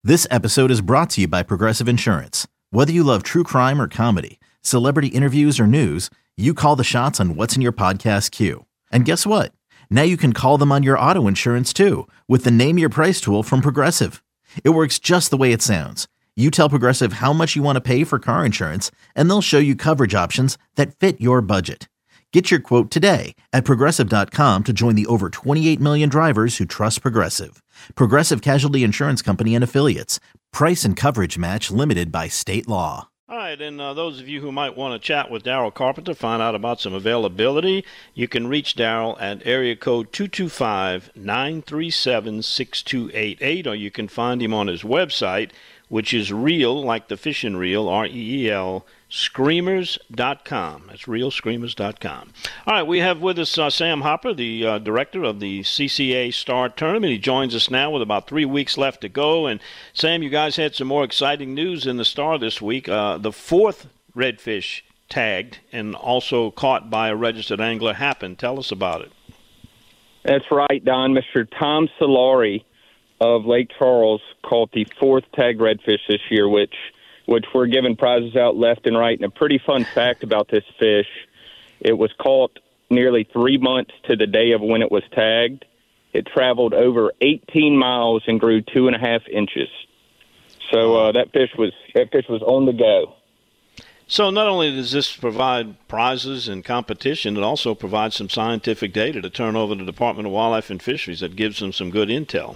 This episode is brought to you by Progressive Insurance. Whether you love true crime or comedy, celebrity interviews or news, you call the shots on what's in your podcast queue. And guess what? Now you can call them on your auto insurance too with the Name Your Price tool from Progressive. It works just the way it sounds. You tell Progressive how much you want to pay for car insurance, and they'll show you coverage options that fit your budget. Get your quote today at Progressive.com to join the over 28 million drivers who trust Progressive. Progressive Casualty Insurance Company and Affiliates. Price and coverage match limited by state law. All right, and those of you who might want to chat with Daryl Carpenter, find out about some availability, you can reach Daryl at area code 225-937-6288, or you can find him on his website, which is Reel, like the fishing reel, R-E-E-L, Screamers.com. That's ReelScreamers.com. All right, we have with us Sam Hopper, the director of the CCA Star Tournament. He joins us now with about 3 weeks left to go. And, Sam, you guys had some more exciting news in the Star this week. The fourth redfish tagged and also caught by a registered angler happened. Tell us about it. That's right, Don. Mr. Tom Solari of Lake Charles caught the fourth tagged redfish this year, which we're giving prizes out left and right. And a pretty fun fact about this fish, it was caught nearly 3 months to the day of when it was tagged. It traveled over 18 miles and grew 2.5 inches. So that fish was on the go. So not only does this provide prizes and competition, it also provides some scientific data to turn over to the Department of Wildlife and Fisheries that gives them some good intel.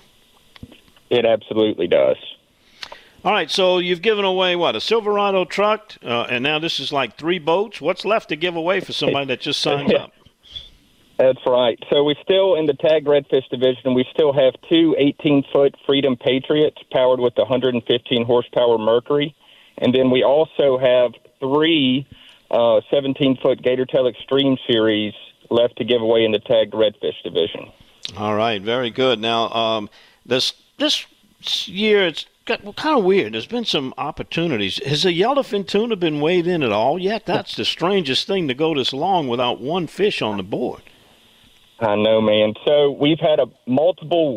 It absolutely does. All right, so you've given away, a Silverado truck, and now this is like 3 boats. What's left to give away for somebody that just signed up? That's right. So we still, in the tagged redfish division, we still have 2 18-foot Freedom Patriots powered with the 115 horsepower Mercury. And then we also have 3 17-foot Gatortail Extreme Series left to give away in the tagged redfish division. All right, very good. Now, this year it's got kind of weird. There's been some opportunities. Has a yellowfin tuna been weighed in at all yet? That's the strangest thing to go this long without one fish on the board. I know, man. So we've had multiple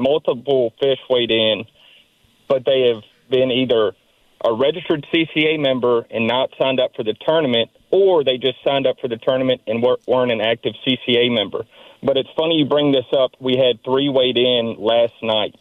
fish weighed in, but they have been either a registered CCA member and not signed up for the tournament, or they just signed up for the tournament and weren't an active CCA member. But it's funny you bring this up. We had 3 weighed in last night.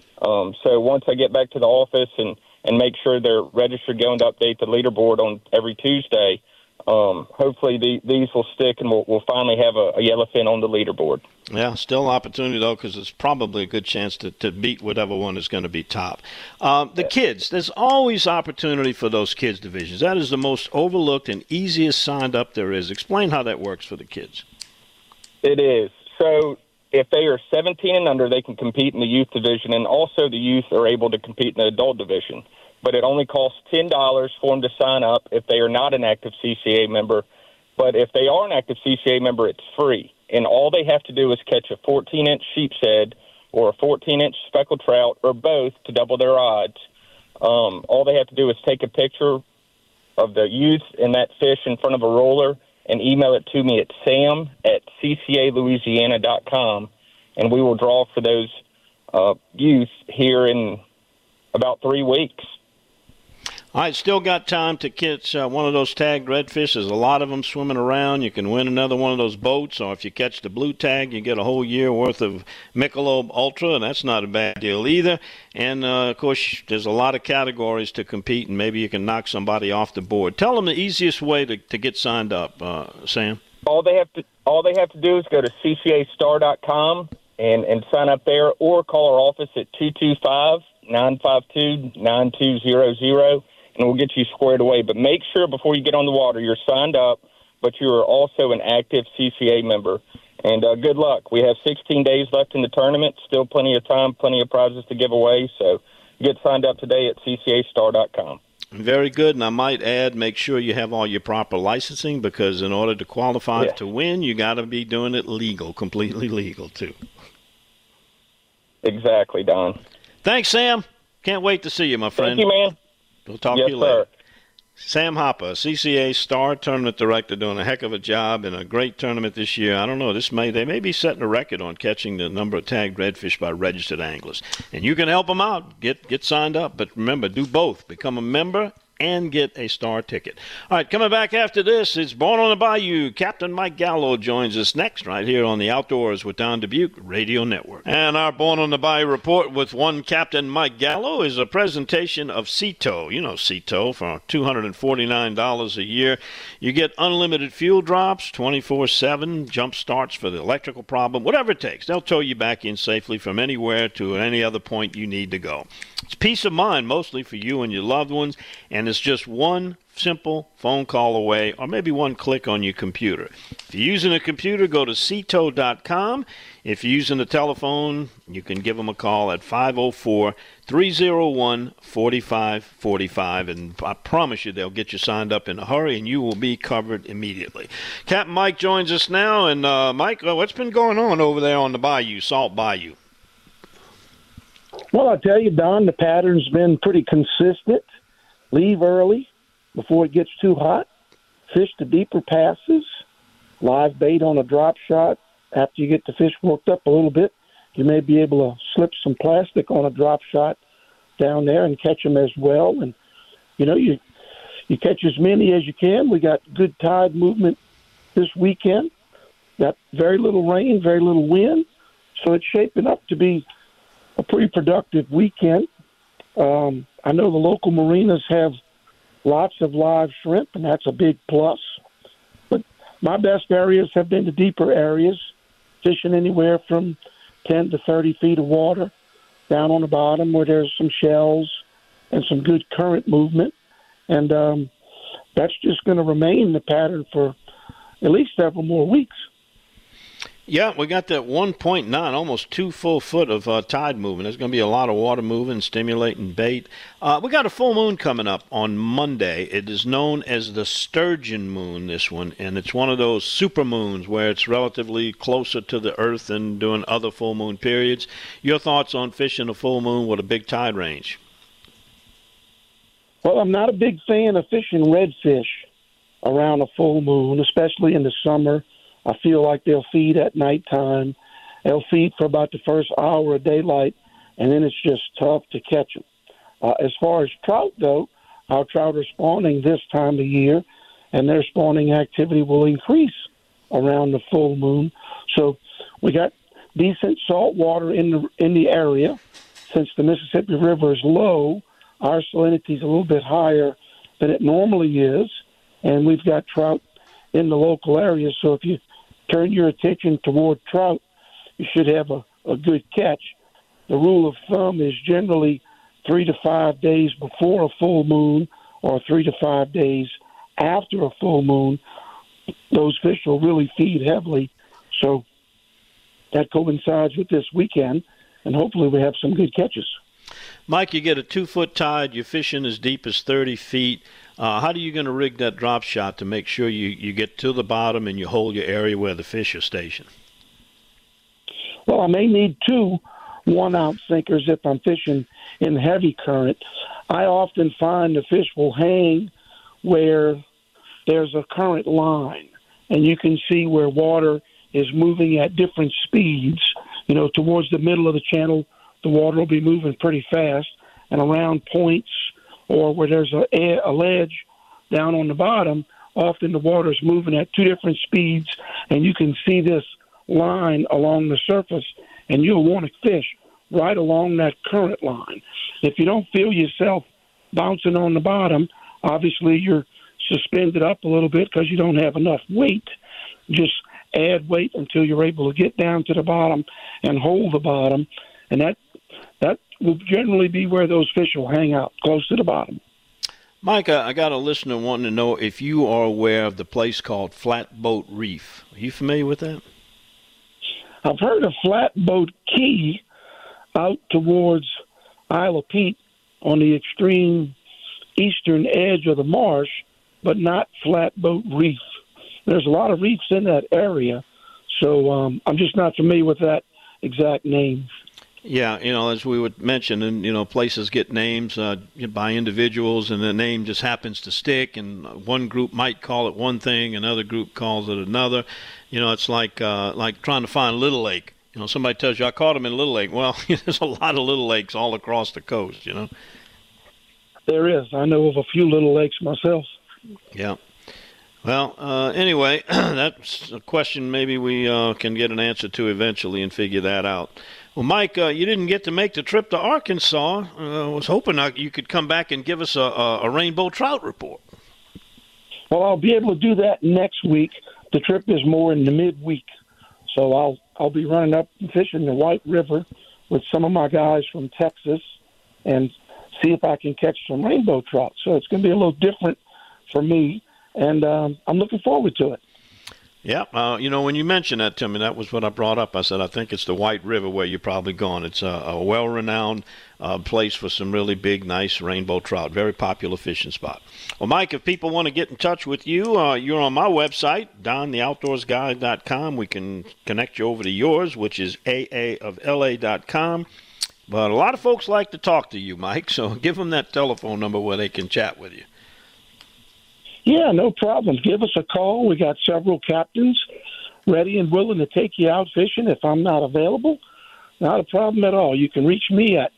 So once I get back to the office and make sure they're registered, going to update the leaderboard on every Tuesday, hopefully these will stick and we'll finally have a yellowfin on the leaderboard. Yeah, still opportunity, though, because it's probably a good chance to beat whatever one is going to be top. The kids, there's always opportunity for those kids divisions. That is the most overlooked and easiest signed up there is. Explain how that works for the kids. It is. So if they are 17 and under, they can compete in the youth division, and also the youth are able to compete in the adult division. But it only costs $10 for them to sign up if they are not an active CCA member. But if they are an active CCA member, it's free. And all they have to do is catch a 14-inch sheepshead or a 14-inch speckled trout or both to double their odds. All they have to do is take a picture of the youth and that fish in front of a roller and email it to me at sam@ccalouisiana.com, and we will draw for those youth here in about 3 weeks. All right, still got time to catch one of those tagged redfish. There's a lot of them swimming around. You can win another one of those boats, or if you catch the blue tag, you get a whole year worth of Michelob Ultra, and that's not a bad deal either. And, of course, there's a lot of categories to compete, and maybe you can knock somebody off the board. Tell them the easiest way to get signed up, Sam. All they have to do is go to ccastar.com and sign up there, or call our office at 225-952-9200. and we'll get you squared away. But make sure before you get on the water you're signed up, but you are also an active CCA member. And good luck. We have 16 days left in the tournament, still plenty of time, plenty of prizes to give away. So get signed up today at ccastar.com. Very good, and I might add, make sure you have all your proper licensing, because in order to qualify to win, you got to be doing it legal, completely legal, too. Exactly, Don. Thanks, Sam. Can't wait to see you, my friend. Thank you, man. We'll talk to you later. Sir. Sam Hopper, CCA star tournament director, doing a heck of a job in a great tournament this year. I don't know, they may be setting a record on catching the number of tagged redfish by registered anglers. And you can help them out. Get signed up. But remember, do both. Become a member and get a star ticket. All right, coming back after this, it's Born on the Bayou. Captain Mike Gallo joins us next right here on the Outdoors with Don Dubuque Radio Network. And our Born on the Bayou report with one Captain Mike Gallo is a presentation of Sea Tow. You know Sea Tow for $249 a year. You get unlimited fuel drops, 24/7 jump starts for the electrical problem, whatever it takes. They'll tow you back in safely from anywhere to any other point you need to go. It's peace of mind mostly for you and your loved ones, and it's just one simple phone call away or maybe one click on your computer. If you're using a computer, go to seatow.com. If you're using a telephone, you can give them a call at 504-301-4545, and I promise you they'll get you signed up in a hurry, and you will be covered immediately. Captain Mike joins us now, and Mike, what's been going on over there on the bayou, Salt Bayou? Well, I tell you, Don, the pattern's been pretty consistent. Leave early before it gets too hot. Fish the deeper passes. Live bait on a drop shot. After you get the fish worked up a little bit, you may be able to slip some plastic on a drop shot down there and catch them as well. And, you catch as many as you can. We got good tide movement this weekend. Got very little rain, very little wind. So it's shaping up to be a pretty productive weekend. I know the local marinas have lots of live shrimp, and that's a big plus. But my best areas have been the deeper areas, fishing anywhere from 10 to 30 feet of water down on the bottom where there's some shells and some good current movement. And that's just going to remain the pattern for at least several more weeks. Yeah, we got that 1.9, almost 2 full foot of tide moving. There's going to be a lot of water moving, stimulating bait. We got a full moon coming up on Monday. It is known as the sturgeon moon, this one, and it's one of those super moons where it's relatively closer to the earth than during other full moon periods. Your thoughts on fishing a full moon with a big tide range? Well, I'm not a big fan of fishing redfish around a full moon, especially in the summer. I feel like they'll feed at nighttime. They'll feed for about the first hour of daylight, and then it's just tough to catch them. As far as trout go, our trout are spawning this time of year, and their spawning activity will increase around the full moon. So we got decent salt water in the area. Since the Mississippi River is low, our salinity is a little bit higher than it normally is, and we've got trout in the local area. So if you turn your attention toward trout, you should have a good catch. The rule of thumb is generally 3 to 5 days before a full moon or 3 to 5 days after a full moon. Those fish will really feed heavily. So that coincides with this weekend, and hopefully we have some good catches. Mike, you get a 2-foot tide, you're fishing as deep as 30 feet. How are you going to rig that drop shot to make sure you get to the bottom and you hold your area where the fish are stationed? Well, I may need 2 1-ounce sinkers if I'm fishing in heavy current. I often find the fish will hang where there's a current line, and you can see where water is moving at different speeds. Towards the middle of the channel, the water will be moving pretty fast, and around points or where there's a ledge down on the bottom, often the water is moving at 2 different speeds, and you can see this line along the surface, and you'll want to fish right along that current line. If you don't feel yourself bouncing on the bottom, obviously you're suspended up a little bit because you don't have enough weight. Just add weight until you're able to get down to the bottom and hold the bottom, and that will generally be where those fish will hang out, close to the bottom. Mike, I got a listener wanting to know if you are aware of the place called Flatboat Reef. Are you familiar with that? I've heard of Flatboat Key out towards Isle of Pete on the extreme eastern edge of the marsh, but not Flatboat Reef. There's a lot of reefs in that area, so I'm just not familiar with that exact name. Yeah, as we would mention, and places get names by individuals, and the name just happens to stick. And one group might call it one thing, another group calls it another. It's like trying to find Little Lake. Somebody tells you, I caught him in Little Lake. Well, there's a lot of little lakes all across the coast. There is. I know of a few little lakes myself. Yeah. Well, anyway, that's a question maybe we can get an answer to eventually and figure that out. Well, Mike, you didn't get to make the trip to Arkansas. I was hoping you could come back and give us a rainbow trout report. Well, I'll be able to do that next week. The trip is more in the midweek, so I'll be running up and fishing the White River with some of my guys from Texas and see if I can catch some rainbow trout. So it's going to be a little different for me, and I'm looking forward to it. Yeah, when you mentioned that to me, that was what I brought up. I said, I think it's the White River where you're probably going. It's a well-renowned place for some really big, nice rainbow trout. Very popular fishing spot. Well, Mike, if people want to get in touch with you, you're on my website, DonTheOutdoorsGuy.com. We can connect you over to yours, which is aaofla.com. But a lot of folks like to talk to you, Mike, so give them that telephone number where they can chat with you. Yeah, no problem. Give us a call. We got several captains ready and willing to take you out fishing if I'm not available. Not a problem at all. You can reach me at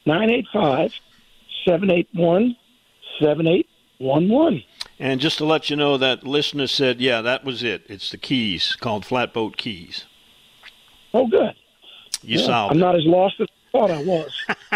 985-781-7811. And just to let you know, that listener said, yeah, that was it. It's the Keys, called Flatboat Keys. Oh, good. You solved it. I'm not as lost as I thought I was.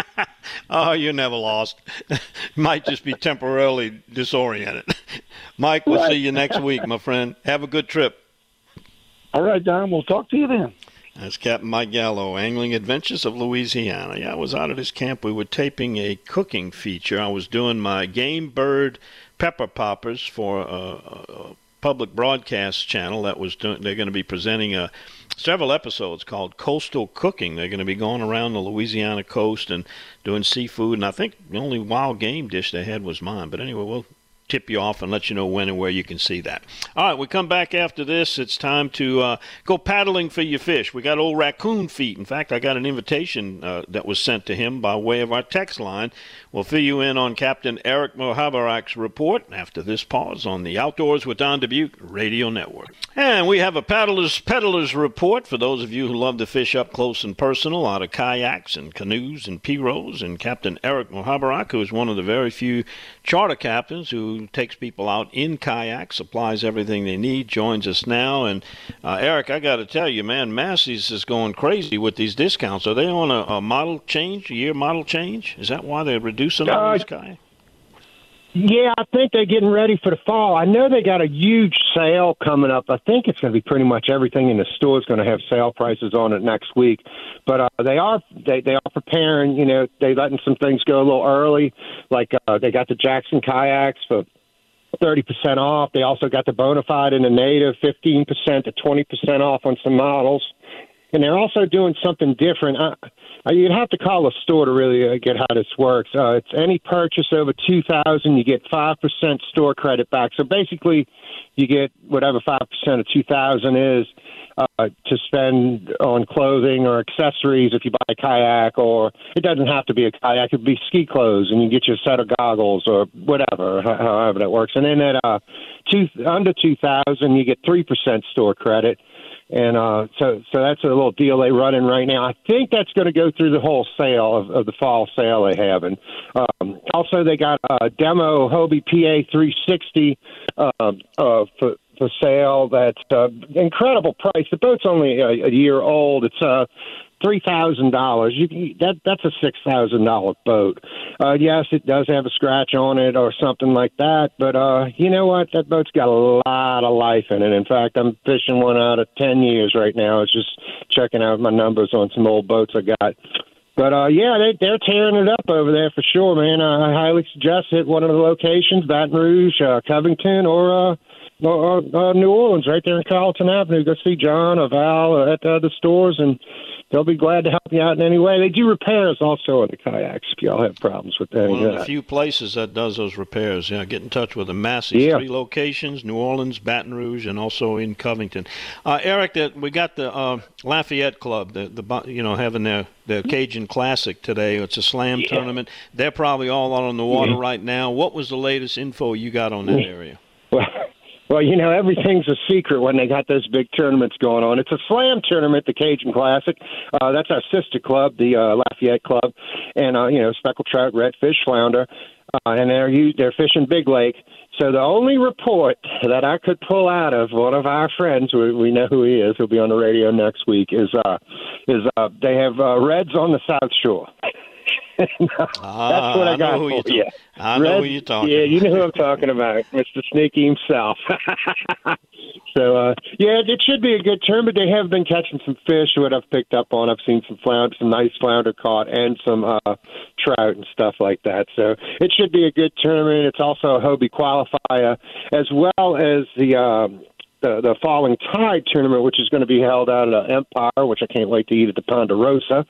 Oh, you're never lost. Might just be temporarily disoriented. Mike, we'll see you next week, my friend. Have a good trip. All right, Don. We'll talk to you then. That's Captain Mike Gallo, Angling Adventures of Louisiana. Yeah, I was out at his camp. We were taping a cooking feature. I was doing my game bird pepper poppers for a public broadcast channel that was doing. They're going to be presenting several episodes called Coastal Cooking. They're going to be going around the Louisiana coast and doing seafood. And I think the only wild game dish they had was mine. But anyway, we'll tip you off and let you know when and where you can see that. All right, we come back after this. It's time to go paddling for your fish. We got old Raccoon Feet. In fact, I got an invitation that was sent to him by way of our text line. We'll fill you in on Captain Eric Mohabarak's report after this pause on the Outdoors with Don Dubuque Radio Network. And we have a peddler's report for those of you who love to fish up close and personal out of kayaks and canoes and pirogues. And Captain Eric Mohabarak, who is one of the very few charter captains who takes people out in kayaks, supplies everything they need, joins us now. And Eric, I got to tell you, man, Massey's is going crazy with these discounts. Are they on a model change, a year model change? Is that why they're reducing on these kayaks? Yeah, I think they're getting ready for the fall. I know they got a huge sale coming up. I think it's going to be pretty much everything in the store is going to have sale prices on it next week. But they are preparing. They're letting some things go a little early. Like they got the Jackson kayaks for 30% off. They also got the Bonafide and the Native 15% to 20% off on some models. And they're also doing something different. You'd have to call a store to really get how this works. It's any purchase over $2,000, you get 5% store credit back. So basically, you get whatever 5% of $2,000 is to spend on clothing or accessories if you buy a kayak, or it doesn't have to be a kayak. It could be ski clothes, and you get your set of goggles or whatever, however that works. And then at under $2,000, you get 3% store credit. And so that's a little deal they're running right now. I think that's going to go through the whole sale of the fall sale they have. And also they got a demo Hobie PA 360 for sale. That's incredible price. The boat's only a year old. It's $3,000. That's a $6,000 boat. Yes, it does have a scratch on it or something like that, but you know what? That boat's got a lot of life in it. In fact, I'm fishing one out of 10 years right now. It's just checking out my numbers on some old boats I got. But they're tearing it up over there for sure, man. I highly suggest it. One of the locations, Baton Rouge, Covington, or New Orleans, right there in Carlton Avenue. Go see John or Val at the other stores, and they'll be glad to help you out in any way. They do repairs also on the kayaks if y'all have problems with any One of of the that. few places that does those repairs. Yeah, get in touch with them. Massey's, Yeah. 3 locations: New Orleans, Baton Rouge, and also in Covington. Eric, we got the Lafayette Club, having their Cajun Classic today. It's a slam tournament. They're probably all out on the water right now. What was the latest info you got on that area? Well, everything's a secret when they got those big tournaments going on. It's a slam tournament, the Cajun Classic. That's our sister club, the Lafayette Club, and speckled trout, redfish, flounder, and they're fishing Big Lake. So the only report that I could pull out of one of our friends, we know who he is, he'll be on the radio next week, is they have reds on the South Shore. That's what I got for you. I know who you're talking about. about. You know who I'm talking about, Mr. Sneaky himself. So, it should be a good tournament. They have been catching some fish, what I've picked up on. I've seen some nice flounder caught, and some trout and stuff like that. So it should be a good tournament. It's also a Hobie qualifier, as well as the Falling Tide tournament, which is going to be held out at Empire, which I can't wait to eat at the Ponderosa,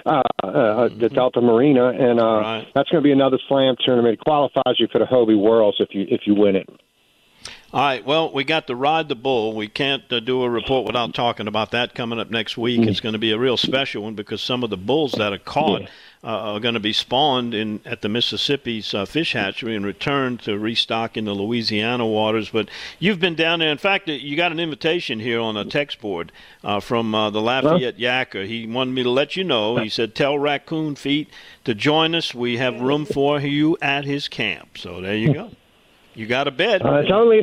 the Delta Marina, and that's going to be another slam tournament. It qualifies you for the Hobie Worlds if you win it. All right, well, we got the Ride the Bull. We can't do a report without talking about that coming up next week. It's going to be a real special one because some of the bulls that are caught are going to be spawned at the Mississippi's fish hatchery and returned to restock in the Louisiana waters. But you've been down there. In fact, you got an invitation here on a text board from the Lafayette Yacker. He wanted me to let you know. He said, tell Raccoon Feet to join us. We have room for you at his camp. So there you go. You got a bed. That's only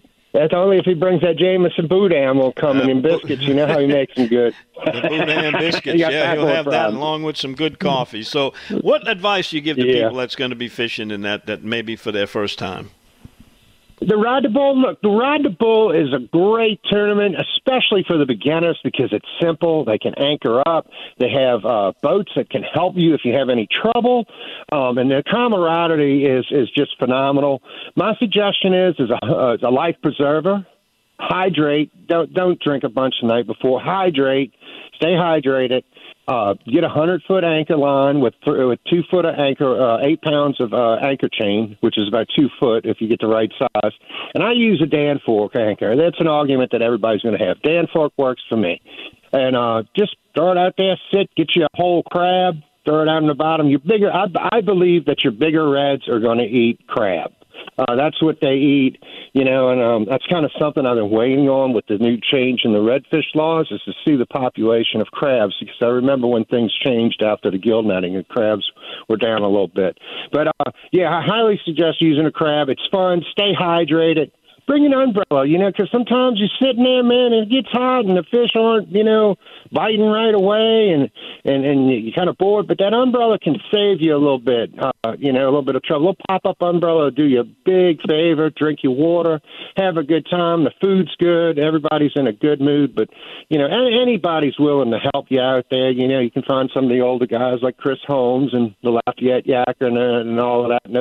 if he brings that Jameson Boudin will come in biscuits. You know how he makes them good. The Boudin biscuits, he'll have that along with some good coffee. So what advice do you give to people that's going to be fishing in that maybe for their first time? The Ride the Bull, look, the Ride the Bull is a great tournament, especially for the beginners because it's simple. They can anchor up. They have boats that can help you if you have any trouble. And the camaraderie is just phenomenal. My suggestion is a life preserver. Hydrate. Don't drink a bunch the night before. Hydrate. Stay hydrated. Get a 100-foot anchor line with 2 foot of anchor, 8 pounds of anchor chain, which is about 2 foot if you get the right size. And I use a Danfork anchor. That's an argument that everybody's going to have. Danfork works for me. And just throw it out there, get you a whole crab, throw it out in the bottom. I believe that your bigger reds are going to eat crab. That's what they eat, and that's kind of something I've been waiting on with the new change in the redfish laws is to see the population of crabs, because I remember when things changed after the gill netting and crabs were down a little bit. But, I highly suggest using a crab. It's fun. Stay hydrated. Bring an umbrella, because sometimes you're sitting there, man, and it gets hot and the fish aren't, biting right away and you're kind of bored. But that umbrella can save you a little bit, a little bit of trouble. A little pop-up umbrella will do you a big favor. Drink your water. Have a good time. The food's good. Everybody's in a good mood. But, anybody's willing to help you out there. You can find some of the older guys like Chris Holmes and the Lafayette Yacker and all of that. And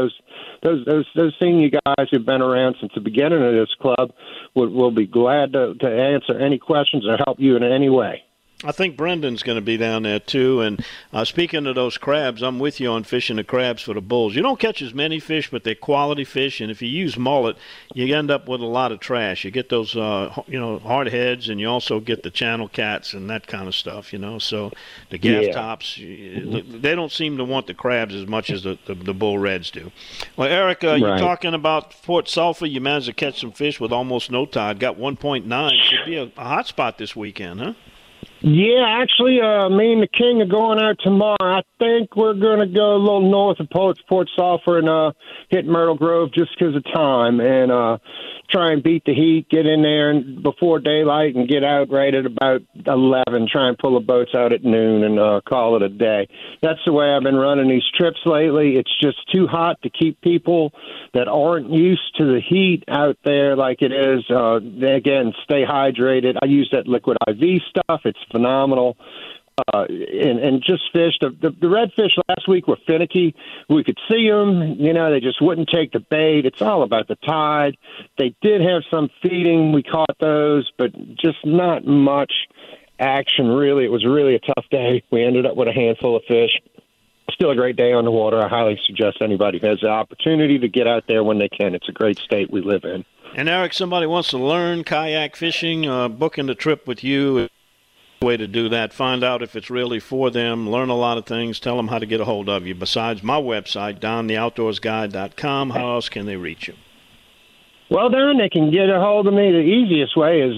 those senior guys who've been around since the beginning of this club will be glad to answer any questions or help you in any way. I think Brendan's going to be down there, too. And speaking of those crabs, I'm with you on fishing the crabs for the bulls. You don't catch as many fish, but they're quality fish. And if you use mullet, you end up with a lot of trash. You get those, hard heads, and you also get the channel cats and that kind of stuff, So the gaff tops, they don't seem to want the crabs as much as the bull reds do. Well, Eric, you're talking about Fort Sulphur. You managed to catch some fish with almost no tide. Got 1.9. Should be a hot spot this weekend, huh? Yeah, actually, me and the King are going out tomorrow. I think we're going to go a little north of Port Sulphur and hit Myrtle Grove just because of time and try and beat the heat, get in there before daylight and get out right at about 11, try and pull the boats out at noon and call it a day. That's the way I've been running these trips lately. It's just too hot to keep people that aren't used to the heat out there like it is. Again, stay hydrated. I use that liquid IV stuff. It's phenomenal. and just fished. The redfish last week were finicky. We could see them. They just wouldn't take the bait. It's all about the tide. They did have some feeding. We caught those, but just not much action, really. It was really a tough day. We ended up with a handful of fish. Still a great day on the water. I highly suggest anybody who has the opportunity to get out there when they can. It's a great state we live in. And, Eric, somebody wants to learn kayak fishing, booking the trip with you. Way to do that. Find out if it's really for them. Learn a lot of things. Tell them how to get a hold of you. Besides my website, DonTheOutdoorsGuide.com, how else can they reach you? Well, Don, they can get a hold of me. The easiest way is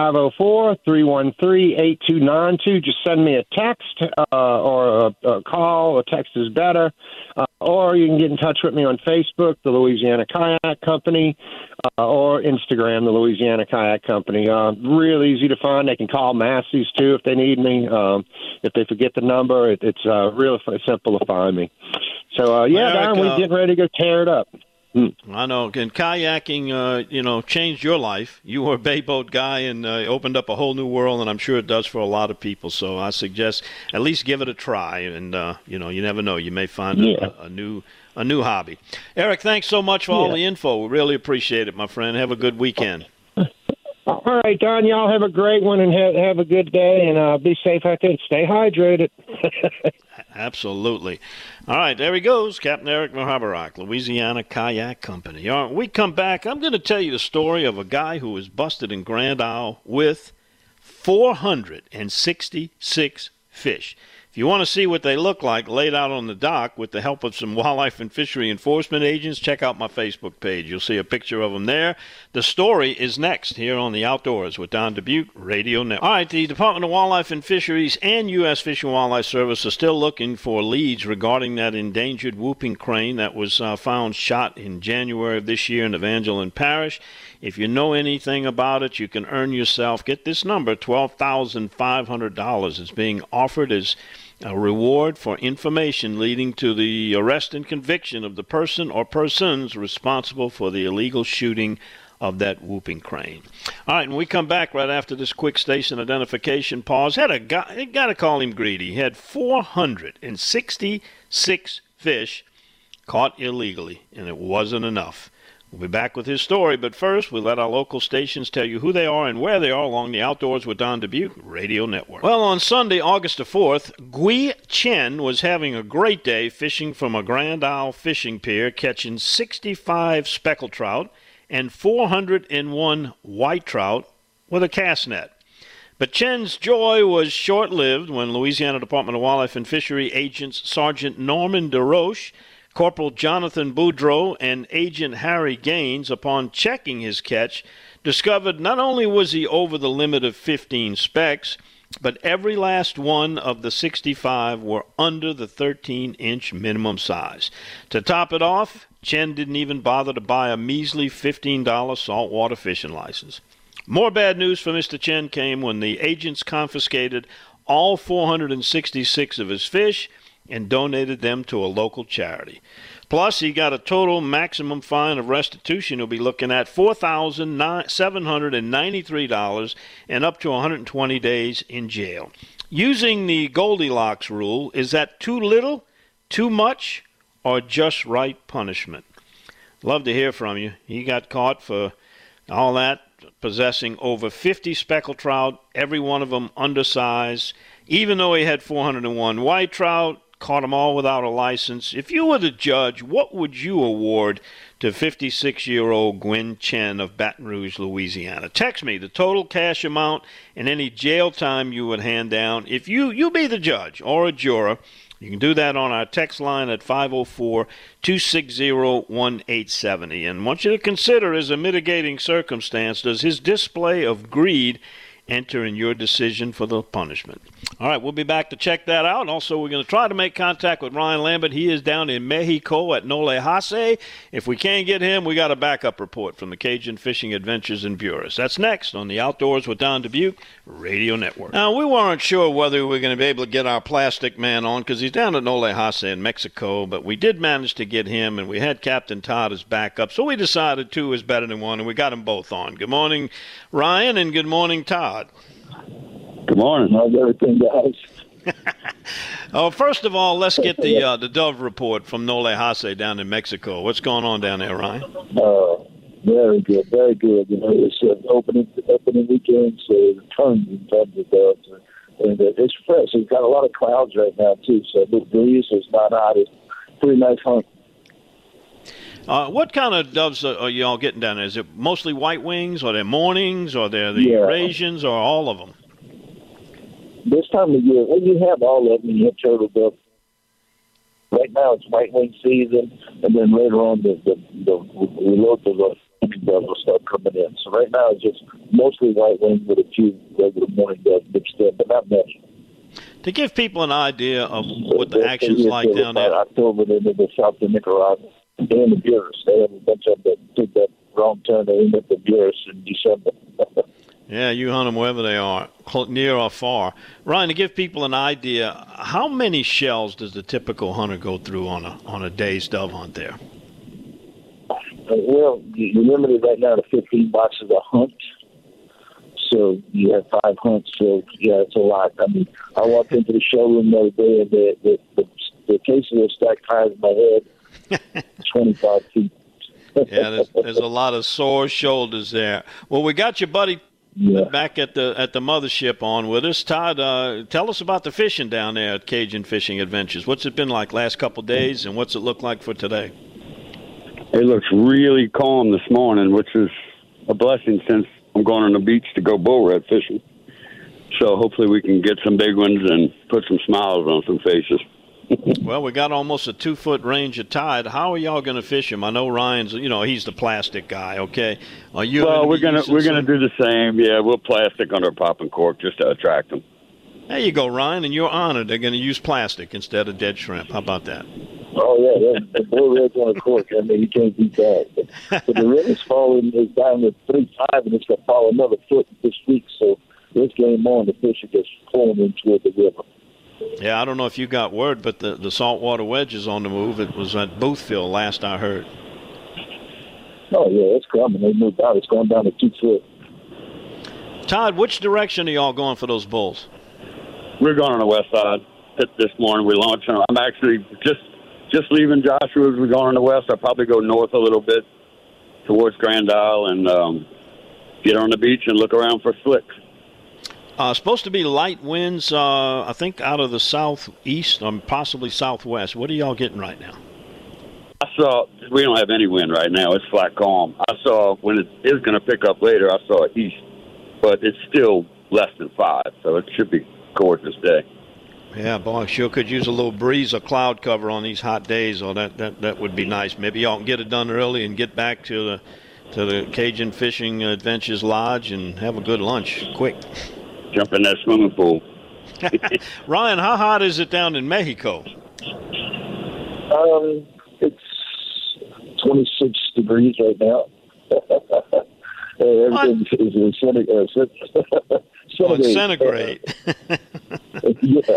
504-313-8292. Just send me a text or a call. A text is better. Or you can get in touch with me on Facebook, the Louisiana Kayak Company, or Instagram, the Louisiana Kayak Company. Real easy to find. They can call Massey's, too, if they need me. If they forget the number, it's real simple to find me. So, Don, we're getting ready to go tear it up. I know. And kayaking, changed your life. You were a bay boat guy and opened up a whole new world, and I'm sure it does for a lot of people. So I suggest at least give it a try, and you never know. You may find a new hobby. Eric, thanks so much for all the info. We really appreciate it, my friend. Have a good weekend. All right, Don, y'all have a great one and have a good day, and be safe out there and stay hydrated. Absolutely. All right, there he goes, Captain Eric Mahabarak, Louisiana Kayak Company. All right, when we come back, I'm going to tell you the story of a guy who was busted in Grand Isle with 466 fish. If you want to see what they look like laid out on the dock with the help of some wildlife and fishery enforcement agents, check out my Facebook page. You'll see a picture of them there. The story is next here on The Outdoors with Don Dubuque Radio Network. All right, the Department of Wildlife and Fisheries and U.S. Fish and Wildlife Service are still looking for leads regarding that endangered whooping crane that was found shot in January of this year in Evangeline Parish. If you know anything about it, you can earn yourself, get this number, $12,500 is being offered as a reward for information leading to the arrest and conviction of the person or persons responsible for the illegal shooting of that whooping crane. All right, when we come back right after this quick station identification pause, had a guy, you got to call him greedy. He had 466 fish caught illegally, and it wasn't enough. We'll be back with his story, but first we let our local stations tell you who they are and where they are along the Outdoors with Don Dubuque Radio Network. Well, on Sunday, August the 4th, Gui Chen was having a great day fishing from a Grand Isle fishing pier, catching 65 speckled trout and 401 white trout with a cast net. But Chen's joy was short-lived when Louisiana Department of Wildlife and Fishery agents Sergeant Norman DeRoche, Corporal Jonathan Boudreau, and Agent Harry Gaines, upon checking his catch, discovered not only was he over the limit of 15 specks, but every last one of the 65 were under the 13-inch minimum size. To top it off, Chen didn't even bother to buy a measly $15 saltwater fishing license. More bad news for Mr. Chen came when the agents confiscated all 466 of his fish and donated them to a local charity. Plus, he got a total maximum fine of restitution. He'll be looking at $4,793 and up to 120 days in jail. Using the Goldilocks rule, is that too little, too much, or just right punishment? Love to hear from you. He got caught for all that, possessing over 50 speckled trout, every one of them undersized. Even though he had 401 white trout, caught them all without a license. If you were the judge, what would you award to 56-year-old Gwen Chen of Baton Rouge, Louisiana? Text me the total cash amount and any jail time you would hand down. If you be the judge or a juror, you can do that on our text line at 504-260-1870. And I want you to consider, as a mitigating circumstance, does his display of greed enter in your decision for the punishment? All right, we'll be back to check that out. Also, we're going to try to make contact with Ryan Lambert. He is down in Mexico at Nolehase. If we can't get him, we got a backup report from the Cajun Fishing Adventures in Buras. That's next on the Outdoors with Don Dubuque Radio Network. Now, we weren't sure whether we were going to be able to get our plastic man on because he's down at Nolehase in Mexico, but we did manage to get him, and we had Captain Todd as backup, so we decided two is better than one, and we got them both on. Good morning, Ryan, and good morning, Todd. Good morning. How's everything, guys? Oh, first of all, let's get the dove report from Nole Hase down in Mexico. What's going on down there, Ryan? Very good, very good. You know, it's opening weekend, so the tons and tons of doves, and it's fresh. It's got a lot of clouds right now too, so the breeze is not hot. It's pretty nice hunt. What kind of doves are you all getting down there? Is it mostly white wings, or they're mornings, or they're the Eurasians, or all of them? This time of year, well, you have all of them. You have turtle dove. Right now, it's white wing season, and then later on, the local doves will start coming in. So right now, it's just mostly white wings with a few regular morning doves mixed in, but not many. To give people an idea of what the action's like down there. October, they live in South Nicaragua. They're in the Buras. They have a bunch of them that took that wrong turn. They end up in Buras in December. Yeah, you hunt them wherever they are, near or far. Ryan, to give people an idea, how many shells does the typical hunter go through on a day's dove hunt there? Well, you're limited right now to 15 boxes a hunt. So you have 5 hunts. So, yeah, it's a lot. I mean, I walked into the showroom the other day, and the cases were stacked high as my head, 25 feet. Yeah, there's a lot of sore shoulders there. Well, we got your buddy back at the mothership on with us. Todd, tell us about the fishing down there at Cajun Fishing Adventures. What's it been like last couple of days, and what's it look like for today? It looks really calm this morning, which is a blessing since I'm going on the beach to go bull red fishing. So hopefully we can get some big ones and put some smiles on some faces. Well, we got almost a 2-foot range of tide. How are y'all going to fish him? I know Ryan's, he's the plastic guy. Okay, are you? Well, we're gonna do the same. Yeah, we'll plastic under a popping cork just to attract them. There you go, Ryan, and you're honored. They're going to use plastic instead of dead shrimp. How about that? Oh yeah, the bull red's on a cork. I mean, you can't beat that. But the red is falling is down to 3.5, and it's going to fall another foot this week. So this game on, the fish are just pulling into the river. Yeah, I don't know if you got word, but the saltwater wedge is on the move. It was at Boothville last I heard. Oh, yeah, it's coming. They moved out. It's going down to 2 foot. Todd, which direction are y'all going for those bulls? We're going on the west side. This morning we launched. I'm actually just leaving Joshua's. We're going on the west. I'll probably go north a little bit towards Grand Isle and get on the beach and look around for slicks. Supposed to be light winds, I think, out of the southeast or possibly southwest. What are y'all getting right now? We don't have any wind right now. It's flat calm. I saw when it is going to pick up later, I saw east, but it's still less than 5, so it should be a gorgeous day. Yeah, boy, sure could use a little breeze or cloud cover on these hot days, or that would be nice. Maybe y'all can get it done early and get back to the Cajun Fishing Adventures Lodge and have a good lunch quick. Jump in that swimming pool. Ryan, how hot is it down in Mexico? It's 26 degrees right now. Everything is centigrade. Yeah.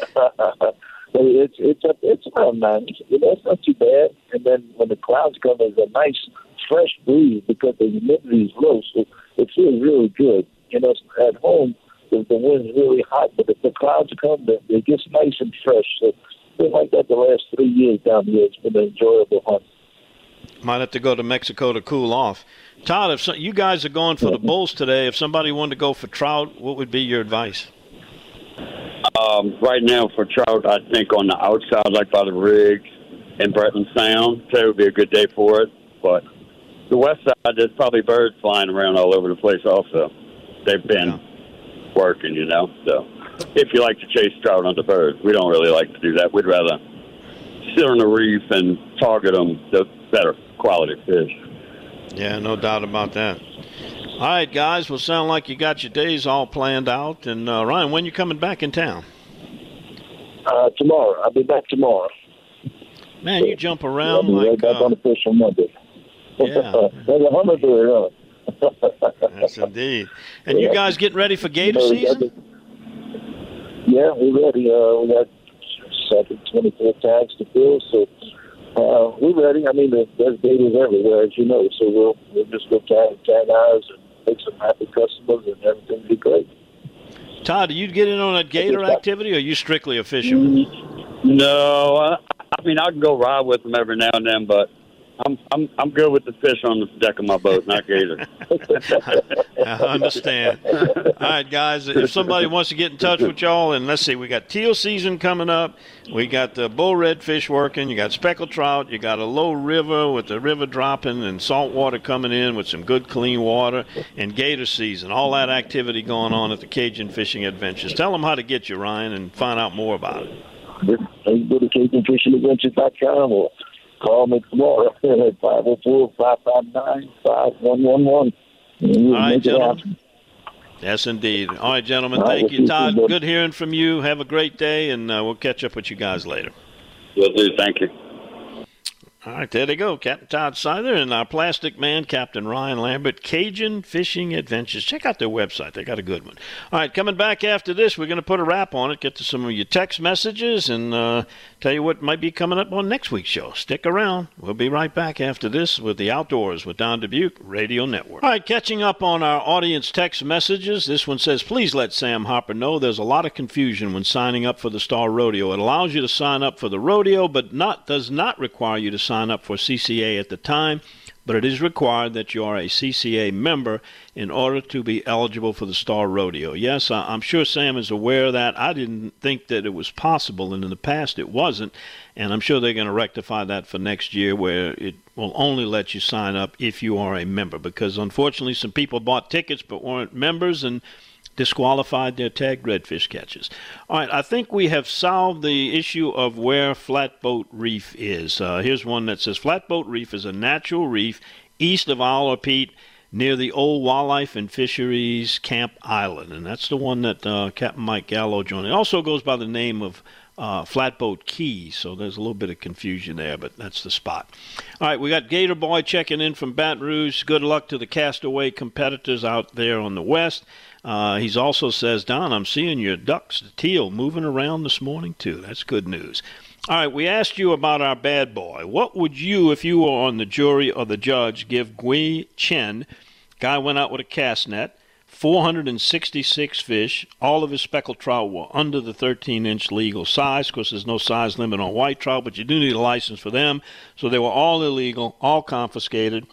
It's around 90. It's not too bad. And then when the clouds come, there's a nice fresh breeze because the humidity is low, so it feels really good. At home, the wind's really hot, but if the clouds come, it gets nice and fresh. So it's been like that the last 3 years down here. It's been an enjoyable hunt. Might have to go to Mexico to cool off. Todd, if you guys are going for the bulls today, if somebody wanted to go for trout, what would be your advice? Right now for trout, I think on the outside, like by the rigs and Bretland Sound, today would be a good day for it. But the west side, there's probably birds flying around all over the place also. They've been working, So if you like to chase trout on the birds, we don't really like to do that. We'd rather sit on the reef and target them, the better quality fish. Yeah, no doubt about that. All right, guys. Well, sound like you got your days all planned out. And Ryan, when you coming back in town? Tomorrow. I'll be back tomorrow. Man, you jump around I'll be right back on the fish on Monday. Yeah. There's a hummingbird, huh? Yes, indeed. And you guys getting ready for gator season? Yeah, we're ready. We got 24 tags to fill, so we're ready. I mean, there's gators everywhere, as you know, so we'll just go tag eyes and make some happy customers, and everything will be great. Todd, do you get in on that gator activity, or are you strictly a fisherman? No, I mean, I can go ride with them every now and then, but I'm good with the fish on the deck of my boat, not gator. I understand. All right, guys, if somebody wants to get in touch with y'all, and let's see, we got teal season coming up. We got the bull redfish working. You got speckled trout. You got a low river with the river dropping and salt water coming in with some good clean water, and gator season. All that activity going on at the Cajun Fishing Adventures. Tell them how to get you, Ryan, and find out more about it. Go to CajunFishingAdventures.com or call me tomorrow at 504-559-5111. All right, gentlemen. Yes, indeed. All right, gentlemen. Thank you, Todd. Good hearing from you. Have a great day, and we'll catch up with you guys later. Will do. Thank you. All right, there they go. Captain Todd Seither and our plastic man, Captain Ryan Lambert, Cajun Fishing Adventures. Check out their website. They got a good one. All right, coming back after this, we're going to put a wrap on it, get to some of your text messages, and tell you what might be coming up on next week's show. Stick around. We'll be right back after this with the Outdoors with Don Dubuque Radio Network. All right, catching up on our audience text messages. This one says, please let Sam Harper know there's a lot of confusion when signing up for the Star Rodeo. It allows you to sign up for the rodeo, but does not require you to sign up for CCA at the time, but it is required that you are a CCA member in order to be eligible for the Star Rodeo. Yes, I'm sure Sam is aware of that. I didn't think that it was possible, and in the past it wasn't, and I'm sure they're going to rectify that for next year where it will only let you sign up if you are a member, because unfortunately some people bought tickets but weren't members and disqualified their tagged redfish catches. All right, I think we have solved the issue of where Flatboat Reef is. Here's one that says, Flatboat Reef is a natural reef east of Isle of Pete near the old Wildlife and Fisheries Camp Island. And that's the one that Captain Mike Gallo joined. It also goes by the name of Flatboat Key, so there's a little bit of confusion there, but that's the spot. All right, we got Gator Boy checking in from Baton Rouge. Good luck to the Castaway competitors out there on the west. He's also says, Don, I'm seeing your ducks, the teal, moving around this morning, too. That's good news. All right, we asked you about our bad boy. What would you, if you were on the jury or the judge, give Gui Chen? Guy went out with a cast net, 466 fish. All of his speckled trout were under the 13-inch legal size. Of course, there's no size limit on white trout, but you do need a license for them. So they were all illegal, all confiscated.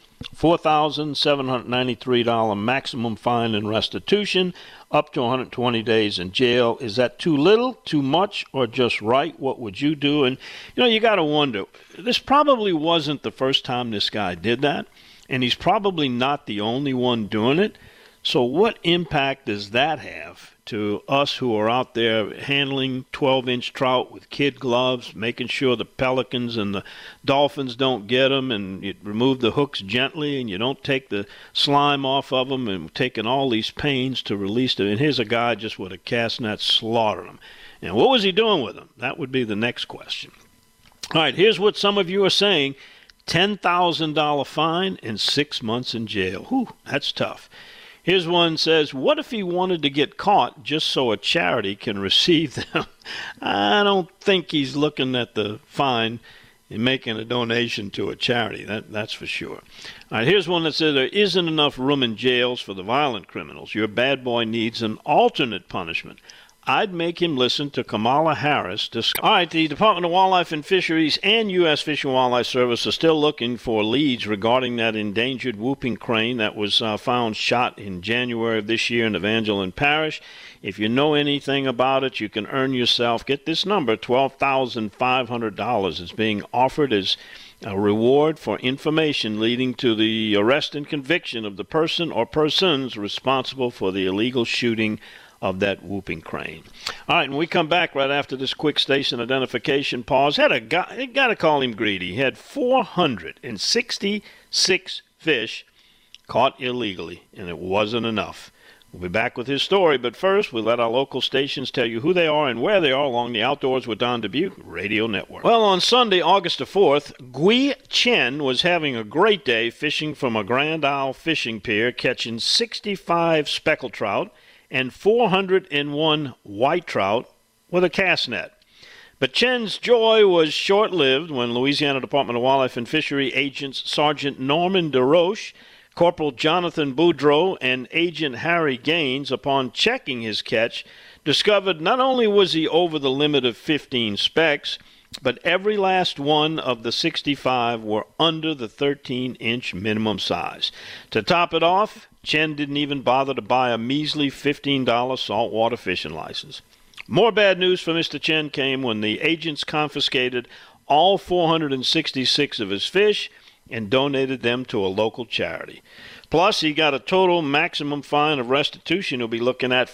$4,793 maximum fine and restitution, up to 120 days in jail. Is that too little, too much, or just right? What would you do? And, you got to wonder, this probably wasn't the first time this guy did that, and he's probably not the only one doing it. So what impact does that have to us who are out there handling 12-inch trout with kid gloves, making sure the pelicans and the dolphins don't get them, and you remove the hooks gently, and you don't take the slime off of them, and taking all these pains to release them? And here's a guy just with a cast net slaughtering them. And what was he doing with them? That would be the next question. All right, here's what some of you are saying. $10,000 fine and 6 months in jail. Whew, that's tough. Here's one says, what if he wanted to get caught just so a charity can receive them? I don't think he's looking at the fine and making a donation to a charity. That's for sure. All right, here's one that says, there isn't enough room in jails for the violent criminals. Your bad boy needs an alternate punishment. I'd make him listen to Kamala Harris. All right, the Department of Wildlife and Fisheries and U.S. Fish and Wildlife Service are still looking for leads regarding that endangered whooping crane that was found shot in January of this year in Evangeline Parish. If you know anything about it, you can earn yourself, get this number, $12,500 is being offered as a reward for information leading to the arrest and conviction of the person or persons responsible for the illegal shooting of that whooping crane. All right, when we come back right after this quick station identification pause, had a guy, you got to call him greedy. He had 466 fish caught illegally, and it wasn't enough. We'll be back with his story, but first we let our local stations tell you who they are and where they are along the Outdoors with Don Dubuque Radio Network. Well, on Sunday, August the 4th, Gui Chen was having a great day fishing from a Grand Isle fishing pier, catching 65 speckled trout and 401 white trout with a cast net. But Chen's joy was short-lived when Louisiana Department of Wildlife and Fishery Agent Sergeant Norman DeRoche Corporal Jonathan Boudreau and Agent Harry Gaines, upon checking his catch, discovered not only was he over the limit of 15 specks, but every last one of the 65 were under the 13-inch minimum size. To top it off, Chen didn't even bother to buy a measly $15 saltwater fishing license. More bad news for Mr. Chen came when the agents confiscated all 466 of his fish and donated them to a local charity. Plus, he got a total maximum fine of restitution. He'll be looking at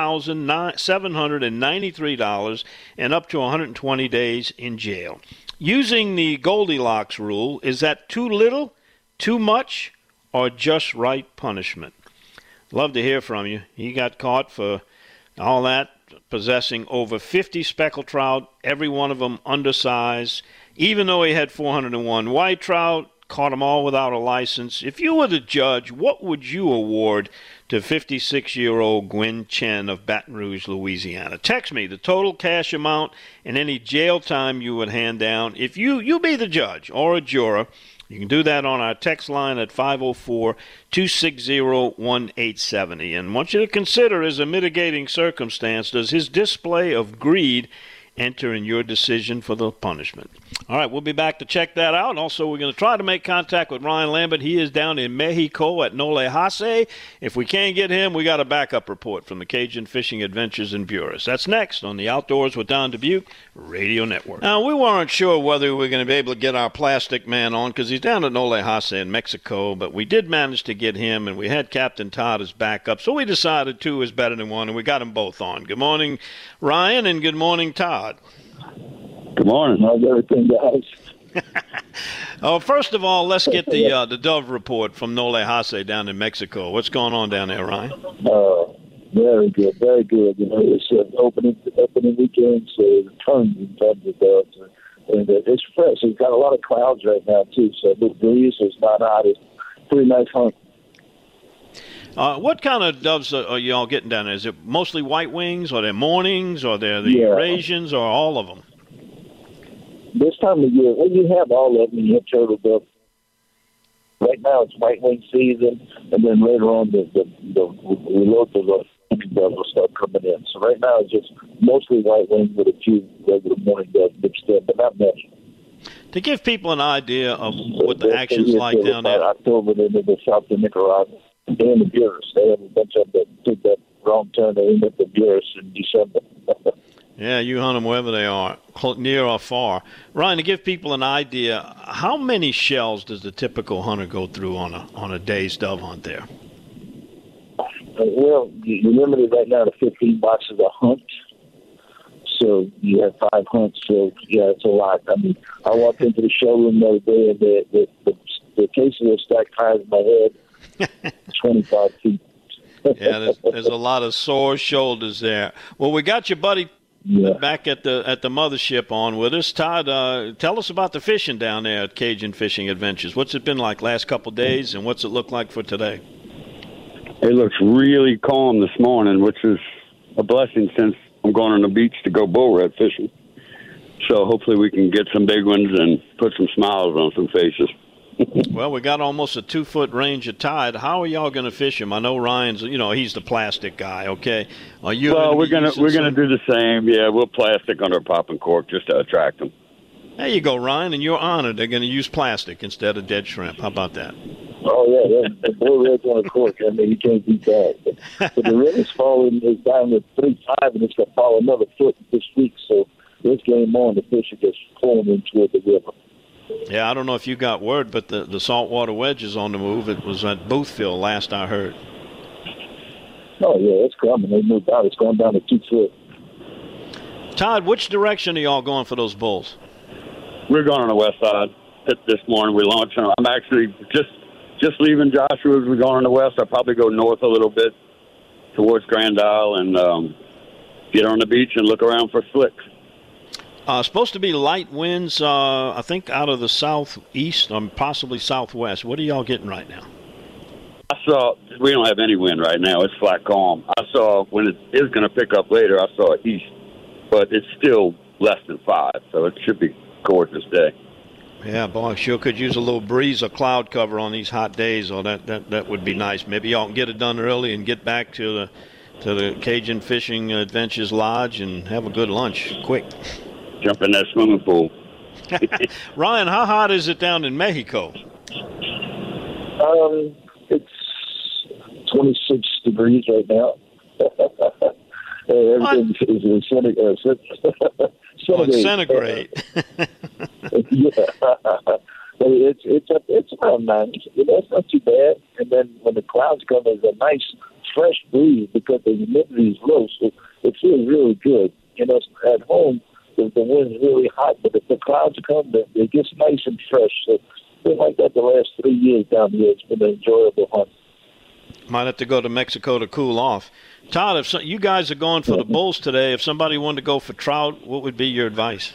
$4,793 and up to 120 days in jail. Using the Goldilocks rule, is that too little, too much, or just right punishment? Love to hear from you. He got caught for all that, possessing over 50 speckled trout, every one of them undersized. Even though he had 401 white trout, caught them all without a license. If you were the judge, what would you award to 56-year-old Gwen Chen of Baton Rouge, Louisiana? Text me the total cash amount and any jail time you would hand down if you be the judge or a juror. You can do that on our text line at 504-260-1870. And I want you to consider, as a mitigating circumstance, does his display of greed enter in your decision for the punishment? All right, we'll be back to check that out. Also, we're going to try to make contact with Ryan Lambert. He is down in Mexico at Nole Hase. If we can't get him, we got a backup report from the Cajun Fishing Adventures in Buras. That's next on the Outdoors with Don Dubuque Radio Network. Now, we weren't sure whether we were going to be able to get our plastic man on because he's down at Nole Hase in Mexico, but we did manage to get him, and we had Captain Todd as backup, so we decided two is better than one, and we got them both on. Good morning, Ryan, and good morning, Todd. Good morning. How's everything, guys? First of all, let's get the Dove report from Nole Hase down in Mexico. What's going on down there, Ryan? Very good, very good. You know, it's opening weekend, so tons and tons of doves, and it's fresh. It's got a lot of clouds right now too, so the breeze is not hot. It's pretty nice hunt. What kind of doves are you all getting down there? Is it mostly white wings, or they're mornings, or they're the Eurasians, or all of them? This time of year, well, you have all of them. You have turtle dove. Right now, it's white wing season, and then later on, the local doves will start coming in. So right now, it's just mostly white wing with a few regular morning doves mixed in, but not many. To give people an idea of what the action's like down there. October, they live in South Nicaragua. They're in the Buras. They have a bunch of them that took that wrong turn. They end up in the Buras in December. Yeah, you hunt them wherever they are, near or far. Ryan, to give people an idea, how many shells does the typical hunter go through on a day's dove hunt there? Well, you're limited right now to 15 boxes a hunt. So you have 5 hunts. So, yeah, it's a lot. I mean, I walked into the showroom the other day, and the cases were stacked high as my head, 25 feet. Yeah, there's a lot of sore shoulders there. Well, we got your buddy back at the mothership on with us. Todd, tell us about the fishing down there at Cajun Fishing Adventures. What's it been like last couple of days, and what's it look like for today? It looks really calm this morning, which is a blessing since I'm going on the beach to go bull red fishing. So hopefully we can get some big ones and put some smiles on some faces. Well, we got almost a 2-foot range of tide. How are y'all going to fish him? I know Ryan's, he's the plastic guy. Okay. Are you? Well, we're gonna do the same. Yeah, we'll plastic under a popping cork just to attract them. There you go, Ryan, and you're honored. They're going to use plastic instead of dead shrimp. How about that? Oh yeah, the bull red's on a cork. I mean, you can't beat that. But the river's falling is down to 3.5, and it's going to fall another foot this week. So this game on, the fish are just pulling into the river. Yeah, I don't know if you got word, but the saltwater wedge is on the move. It was at Boothville last I heard. Oh, yeah, it's coming. They moved out. It's going down to 2 foot. Todd, which direction are y'all going for those bulls? We're going on the west side. This morning we launched. I'm actually just leaving Joshua's. We're going on the west. I'll probably go north a little bit towards Grand Isle and get on the beach and look around for slicks. Supposed to be light winds, I think, out of the southeast or possibly southwest. What are y'all getting right now? We don't have any wind right now. It's flat calm. I saw when it is going to pick up later, I saw east, but it's still less than 5, so it should be a gorgeous day. Yeah, boy, sure could use a little breeze or cloud cover on these hot days. Oh, that would be nice. Maybe y'all can get it done early and get back to the Cajun Fishing Adventures Lodge and have a good lunch quick. Jump in that swimming pool. Ryan, how hot is it down in Mexico? It's 26 degrees right now. Everything is centigrade. Yeah. It's around 90. It's not too bad. And then when the clouds come, there's a nice fresh breeze because the humidity is low, so it feels really good. At home, the wind's really hot, but if the clouds come, it gets nice and fresh. So it's been like that the last 3 years down here. It's been an enjoyable hunt. Might have to go to Mexico to cool off. Todd, if you guys are going for the bulls today, if somebody wanted to go for trout, what would be your advice?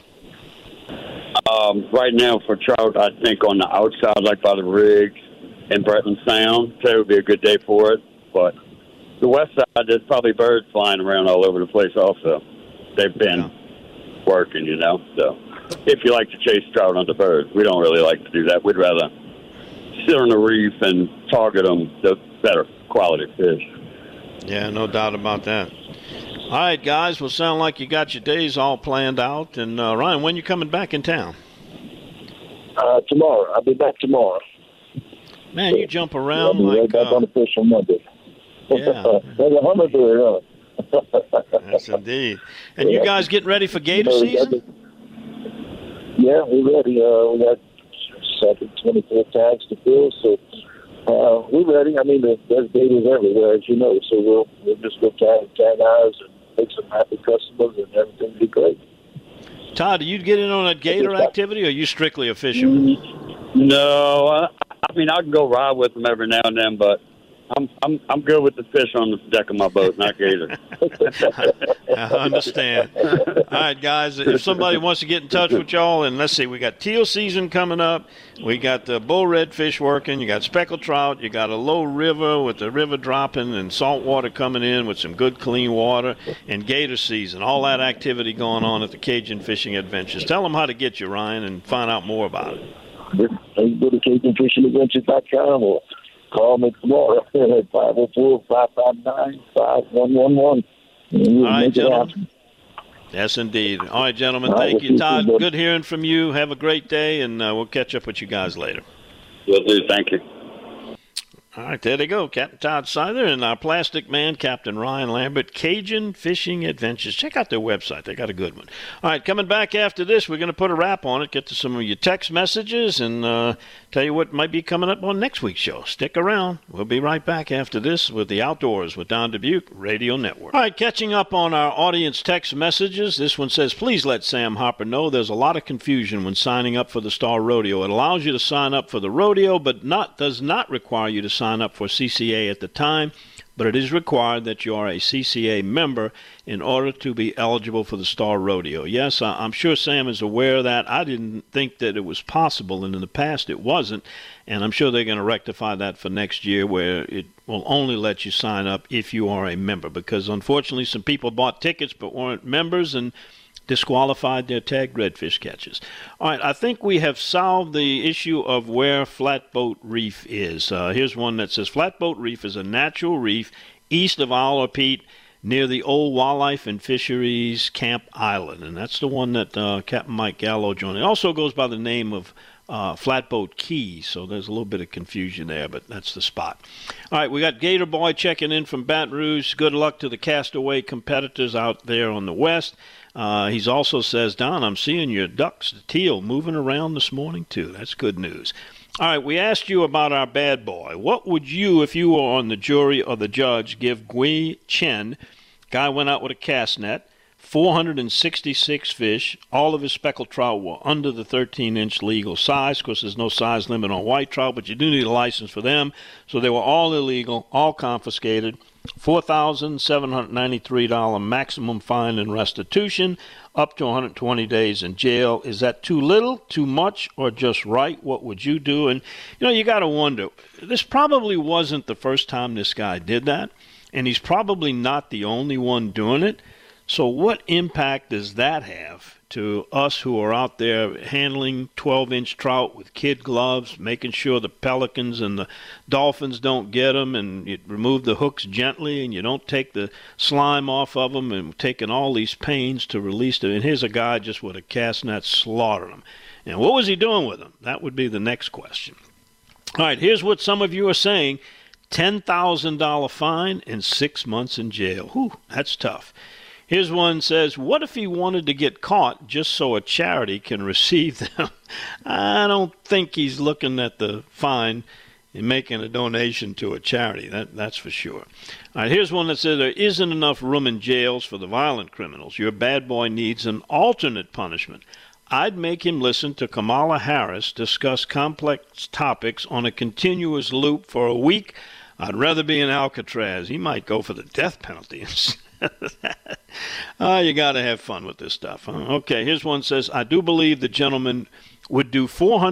Right now for trout, I think on the outside, like by the rigs and Bretland Sound, today would be a good day for it. But the west side, there's probably birds flying around all over the place also. They've been working, So if you like to chase trout on the birds, we don't really like to do that. We'd rather sit on the reef and target them, the better quality fish. Yeah, no doubt about that. All right, guys. Well, sound like you got your days all planned out. And, Ryan, when you coming back in town? Tomorrow. I'll be back tomorrow. Man, you jump around I'll be right back on the fish on Monday. Yeah. There's a hummingbird, Yes, indeed. And you guys getting ready for gator season? Yeah, we're ready. We got 24 tags to fill, so we're ready. I mean, there's gators everywhere, as you know, so we'll just go tag ours and make some happy customers, and everything will be great. Todd, do you get in on that gator activity, or are you strictly a fisherman? No, I mean, I can go ride with them every now and then, but I'm good with the fish on the deck of my boat, not gator. I understand. All right, guys, if somebody wants to get in touch with y'all, and let's see, we got teal season coming up. We got the bull redfish working. You got speckled trout. You got a low river with the river dropping and salt water coming in with some good clean water, and gator season. All that activity going on at the Cajun Fishing Adventures. Tell them how to get you, Ryan, and find out more about it. Go to CajunFishingAdventures.com or call me tomorrow at 504-559-5111. All right, gentlemen. Yes, indeed. All right, gentlemen. Thank you, Todd. Good hearing from you. Have a great day, and we'll catch up with you guys later. Will do. Thank you. All right, there they go. Captain Todd Seither and our plastic man, Captain Ryan Lambert, Cajun Fishing Adventures. Check out their website. They got a good one. All right, coming back after this, we're going to put a wrap on it, get to some of your text messages, and tell you what might be coming up on next week's show. Stick around. We'll be right back after this with the Outdoors with Don Dubuque Radio Network. All right, catching up on our audience text messages. This one says, please let Sam Harper know there's a lot of confusion when signing up for the Star Rodeo. It allows you to sign up for the rodeo, but does not require you to sign up for CCA at the time, but it is required that you are a CCA member in order to be eligible for the Star Rodeo. Yes, I'm sure Sam is aware of that. I didn't think that it was possible, and in the past it wasn't, and I'm sure they're going to rectify that for next year where it will only let you sign up if you are a member, because unfortunately some people bought tickets but weren't members and disqualified their tagged redfish catches. All right, I think we have solved the issue of where Flatboat Reef is. Here's one that says, Flatboat Reef is a natural reef east of Isle of Pete near the old Wildlife and Fisheries Camp Island, and that's the one that Captain Mike Gallo joined. It also goes by the name of Flatboat Key, so there's a little bit of confusion there, but that's the spot. All right, we got Gator Boy checking in from Baton Rouge. Good luck to the Castaway competitors out there on the west. He's also says, Don, I'm seeing your ducks, the teal, moving around this morning, too. That's good news. All right, we asked you about our bad boy. What would you, if you were on the jury or the judge, give Gui Chen? Guy went out with a cast net, 466 fish. All of his speckled trout were under the 13-inch legal size. Of course, there's no size limit on white trout, but you do need a license for them. So they were all illegal, all confiscated. $4,793 maximum fine and restitution, up to 120 days in jail. Is that too little, too much, or just right? What would you do? And, you got to wonder, this probably wasn't the first time this guy did that, and he's probably not the only one doing it. So what impact does that have to us who are out there handling 12-inch trout with kid gloves, making sure the pelicans and the dolphins don't get them, and you remove the hooks gently and you don't take the slime off of them, and taking all these pains to release them? And here's a guy just with a cast net slaughtered them. And what was he doing with them? That would be the next question. All right, here's what some of you are saying. $10,000 fine and 6 months in jail. Whew, that's tough. Here's one says, what if he wanted to get caught just so a charity can receive them? I don't think he's looking at the fine and making a donation to a charity. That's for sure. All right, here's one that says, there isn't enough room in jails for the violent criminals. Your bad boy needs an alternate punishment. I'd make him listen to Kamala Harris discuss complex topics on a continuous loop for a week. I'd rather be in Alcatraz. He might go for the death penalty instead. You got to have fun with this stuff. Huh? Okay, here's one says, I do believe the gentleman would do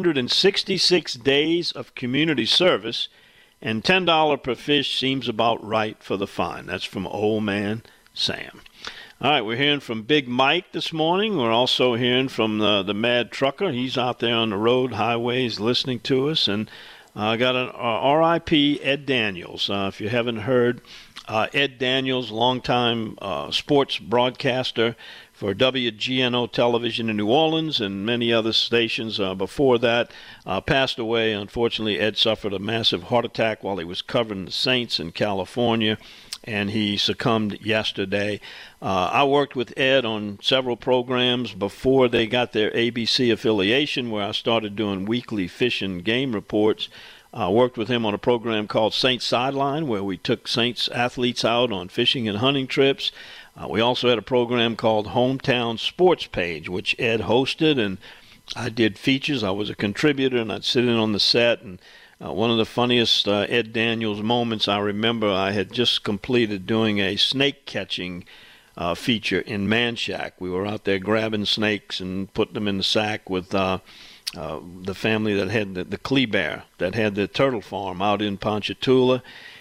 466 days of community service, and $10 per fish seems about right for the fine. That's from Old Man Sam. All right, we're hearing from Big Mike this morning. We're also hearing from the Mad Trucker. He's out there on the road, highways, listening to us. And I got an R.I.P. Ed Daniels. If you haven't heard, Ed Daniels, longtime sports broadcaster for WGNO television in New Orleans and many other stations before that, passed away. Unfortunately, Ed suffered a massive heart attack while he was covering the Saints in California, and he succumbed yesterday. I worked with Ed on several programs before they got their ABC affiliation, where I started doing weekly fish and game reports. I worked with him on a program called Saints Sideline, where we took Saints athletes out on fishing and hunting trips. We also had a program called Hometown Sports Page, which Ed hosted, and I did features. I was a contributor, and I'd sit in on the set. And one of the funniest Ed Daniels moments I remember, I had just completed doing a snake catching feature in Manchac. We were out there grabbing snakes and putting them in the sack with the family that had the Kleber, that had the turtle farm out in Ponchatoula.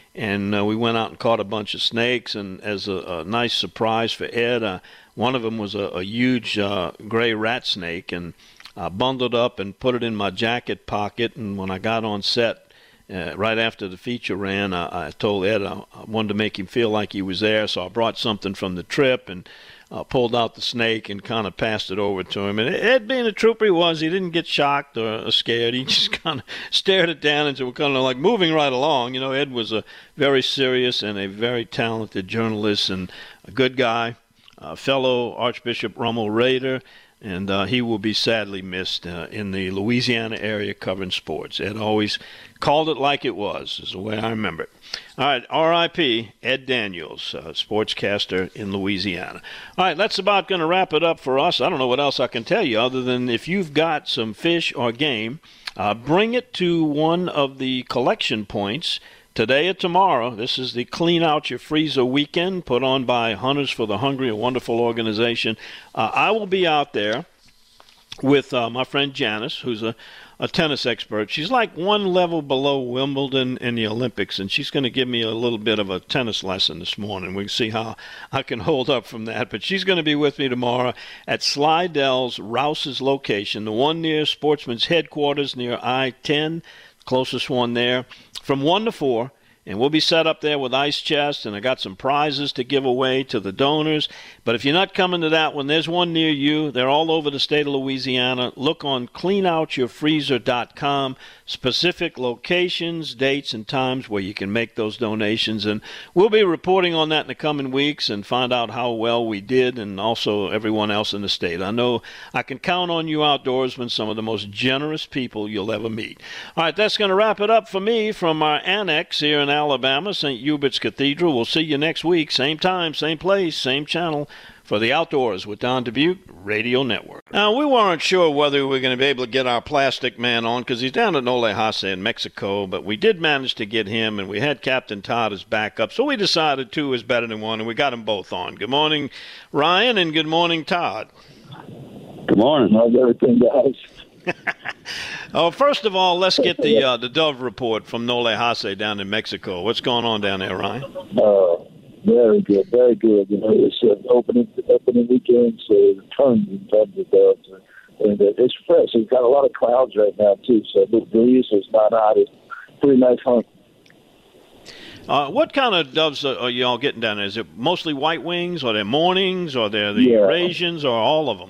And we went out and caught a bunch of snakes. And as a nice surprise for Ed, one of them was a huge gray rat snake. And I bundled up and put it in my jacket pocket. And when I got on set, right after the feature ran, I told Ed I wanted to make him feel like he was there. So I brought something from the trip and pulled out the snake and kind of passed it over to him. And Ed, being a trooper he was, he didn't get shocked or scared. He just kind of stared it down and we're kind of like moving right along. You know, Ed was a very serious and a very talented journalist and a good guy, fellow Archbishop Rummel Raider, and he will be sadly missed in the Louisiana area covering sports. Ed always called it like it was, is the way I remember it. All right, R.I.P. Ed Daniels, sportscaster in Louisiana. All right, that's about going to wrap it up for us. I don't know what else I can tell you other than if you've got some fish or game, bring it to one of the collection points today or tomorrow. This is the Clean Out Your Freezer weekend put on by Hunters for the Hungry, a wonderful organization. I will be out there with my friend Janice, who's a tennis expert. She's like one level below Wimbledon in the Olympics, and she's going to give me a little bit of a tennis lesson this morning. We can see how I can hold up from that. But she's going to be with me tomorrow at Slidell's Rouse's location, the one near Sportsman's headquarters near I-10, closest one there, from 1 to 4. And we'll be set up there with ice chests, and I got some prizes to give away to the donors. But if you're not coming to that one, there's one near you. They're all over the state of Louisiana. Look on cleanoutyourfreezer.com, specific locations, dates, and times where you can make those donations. And we'll be reporting on that in the coming weeks and find out how well we did, and also everyone else in the state. I know I can count on you outdoorsmen, some of the most generous people you'll ever meet. All right, that's going to wrap it up for me from our annex here in Alabama, St. Hubert's Cathedral. We'll see you next week, same time, same place, same channel, for the Outdoors with Don Dubuque Radio Network. Now, we weren't sure whether we were going to be able to get our plastic man on because he's down at Nole Hase in Mexico, but we did manage to get him, and we had Captain Todd as backup, so we decided 2 is better than 1, and we got them both on. Good morning, Ryan, and good morning, Todd. Good morning. How's everything, guys? Oh, first of all, let's get the Dove report from Nole Hase down in Mexico. What's going on down there, Ryan? Very good, very good. You know, it's opening weekend, so tons and tons of doves, and it's fresh. It's got a lot of clouds right now too, so the breeze is not hot. It's pretty nice hunt. What kind of doves are you all getting down there? Is it mostly white wings, or they're mornings, or they're the Eurasians, or all of them?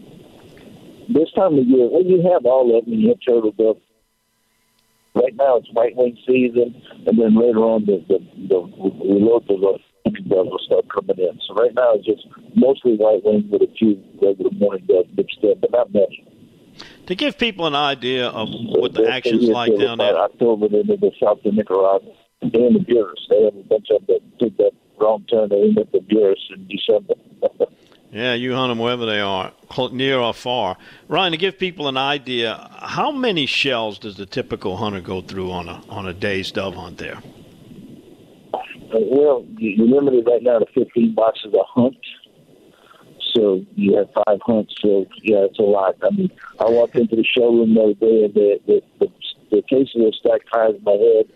This time of year, well, you have all of them. You have turtle dove. Right now, it's white wing season, and then later on, the local doves will start coming in. So right now, it's just mostly white wing with a few regular morning doves mixed in, but not many. To give people an idea of what the action's like down there. October, they live in South of Nicaragua. They're in the Buras. They have a bunch of them that took that wrong turn. They end up in the Buras in December. Yeah, you hunt them wherever they are, near or far. Ryan, to give people an idea, how many shells does the typical hunter go through on a day's dove hunt there? Well, you're limited right now to 15 boxes a hunt. So you have 5 hunts. So, yeah, it's a lot. I mean, I walked into the showroom the other day, and the cases were stacked high as my head.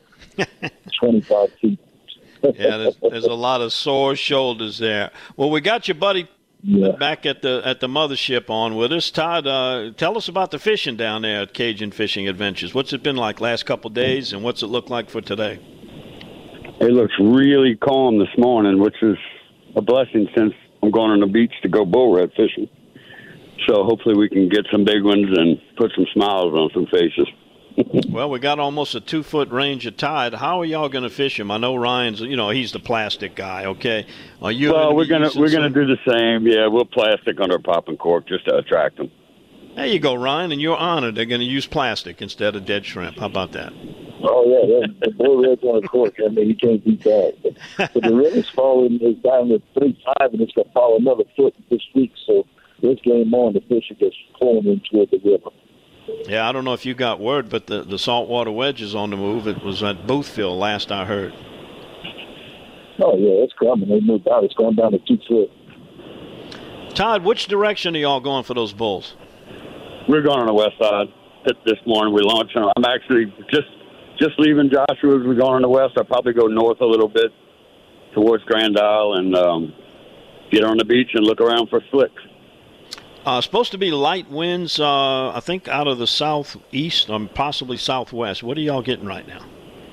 25 feet. Yeah, there's a lot of sore shoulders there. Well, we got your buddy back at the mothership on with us. Todd, tell us about the fishing down there at Cajun Fishing Adventures. What's it been like last couple of days, and what's it look like for today? It looks really calm this morning, which is a blessing since I'm going on the beach to go bull red fishing. So hopefully we can get some big ones and put some smiles on some faces. Well, we got almost a 2-foot range of tide. How are y'all going to fish him? I know Ryan's, he's the plastic guy. Okay, are you? Well, we're gonna do the same. Yeah, we'll plastic under a popping cork just to attract them. There you go, Ryan, and you're honored. They're going to use plastic instead of dead shrimp. How about that? Oh yeah, the bull red's on a cork. I mean, you can't beat that. But the red is falling is down to 3.5, and it's going to fall another foot this week. So this game on, the fish are just pulling in toward the river. Yeah, I don't know if you got word, but the saltwater wedge is on the move. It was at Boothville last I heard. Oh, yeah, it's coming. They moved out. It's going down to 2 foot. Todd, which direction are y'all going for those bulls? We're going on the west side. This morning we launched. I'm actually just leaving Joshua's. We're going on the west. I'll probably go north a little bit towards Grand Isle and get on the beach and look around for slicks. Supposed to be light winds, I think, out of the southeast or possibly southwest. What are y'all getting right now?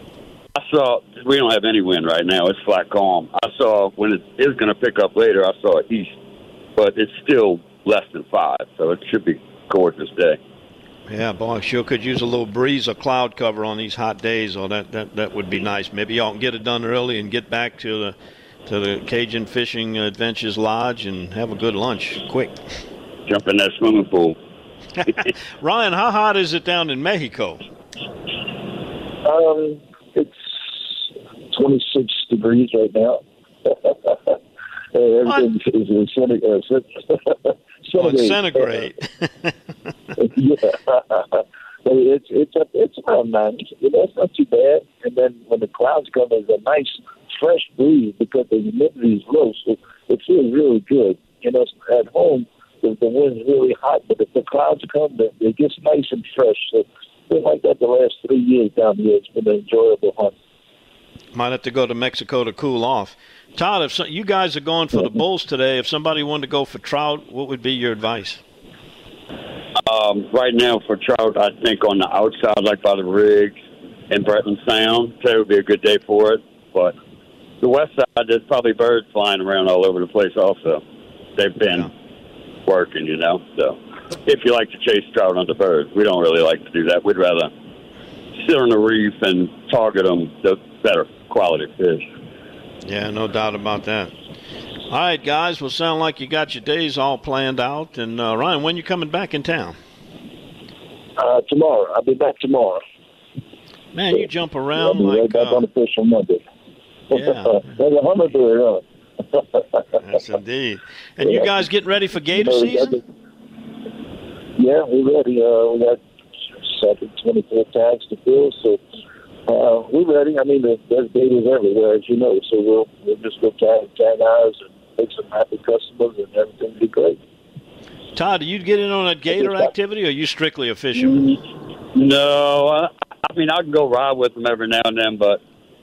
We don't have any wind right now. It's flat calm. I saw when it is going to pick up later, I saw it east, but it's still less than 5, so it should be a gorgeous day. Yeah, boy, sure could use a little breeze or cloud cover on these hot days. Oh, that would be nice. Maybe y'all can get it done early and get back to the Cajun Fishing Adventures Lodge and have a good lunch quick. Jump in that swimming pool. Ryan, how hot is it down in Mexico? It's 26 degrees right now. Everything is centigrade. Yeah. It's around 90. It's not too bad. And then when the clouds come, there's a nice fresh breeze because the humidity is low, so it feels really good. At home, the wind's really hot, but if the clouds come, it gets nice and fresh. So it's been like that the last 3 years down here. It's been an enjoyable hunt. Might have to go to Mexico to cool off. Todd, if you guys are going for the bulls today, if somebody wanted to go for trout, what would be your advice? Right now for trout, I think on the outside, like by the rigs and Bretland Sound, today would be a good day for it. But the west side, there's probably birds flying around all over the place also. They've been working, So if you like to chase trout on the birds, we don't really like to do that. We'd rather sit on the reef and target them, the better quality fish. Yeah, no doubt about that. All right, guys. Well, sound like you got your days all planned out. And, Ryan, when you coming back in town? Tomorrow. I'll be back tomorrow. Man, you jump around I'll be right back on the fish on Monday. Yeah. There's a hummer. Yes, indeed. And you guys getting ready for gator season? Yeah, we're ready. We got 24 tags to fill, so we're ready. I mean, there's gators everywhere, as you know, so we'll just go tag ours and make some happy customers, and everything will be great. Todd, do you get in on that gator activity, or are you strictly a fisherman? No, I mean, I can go ride with them every now and then, but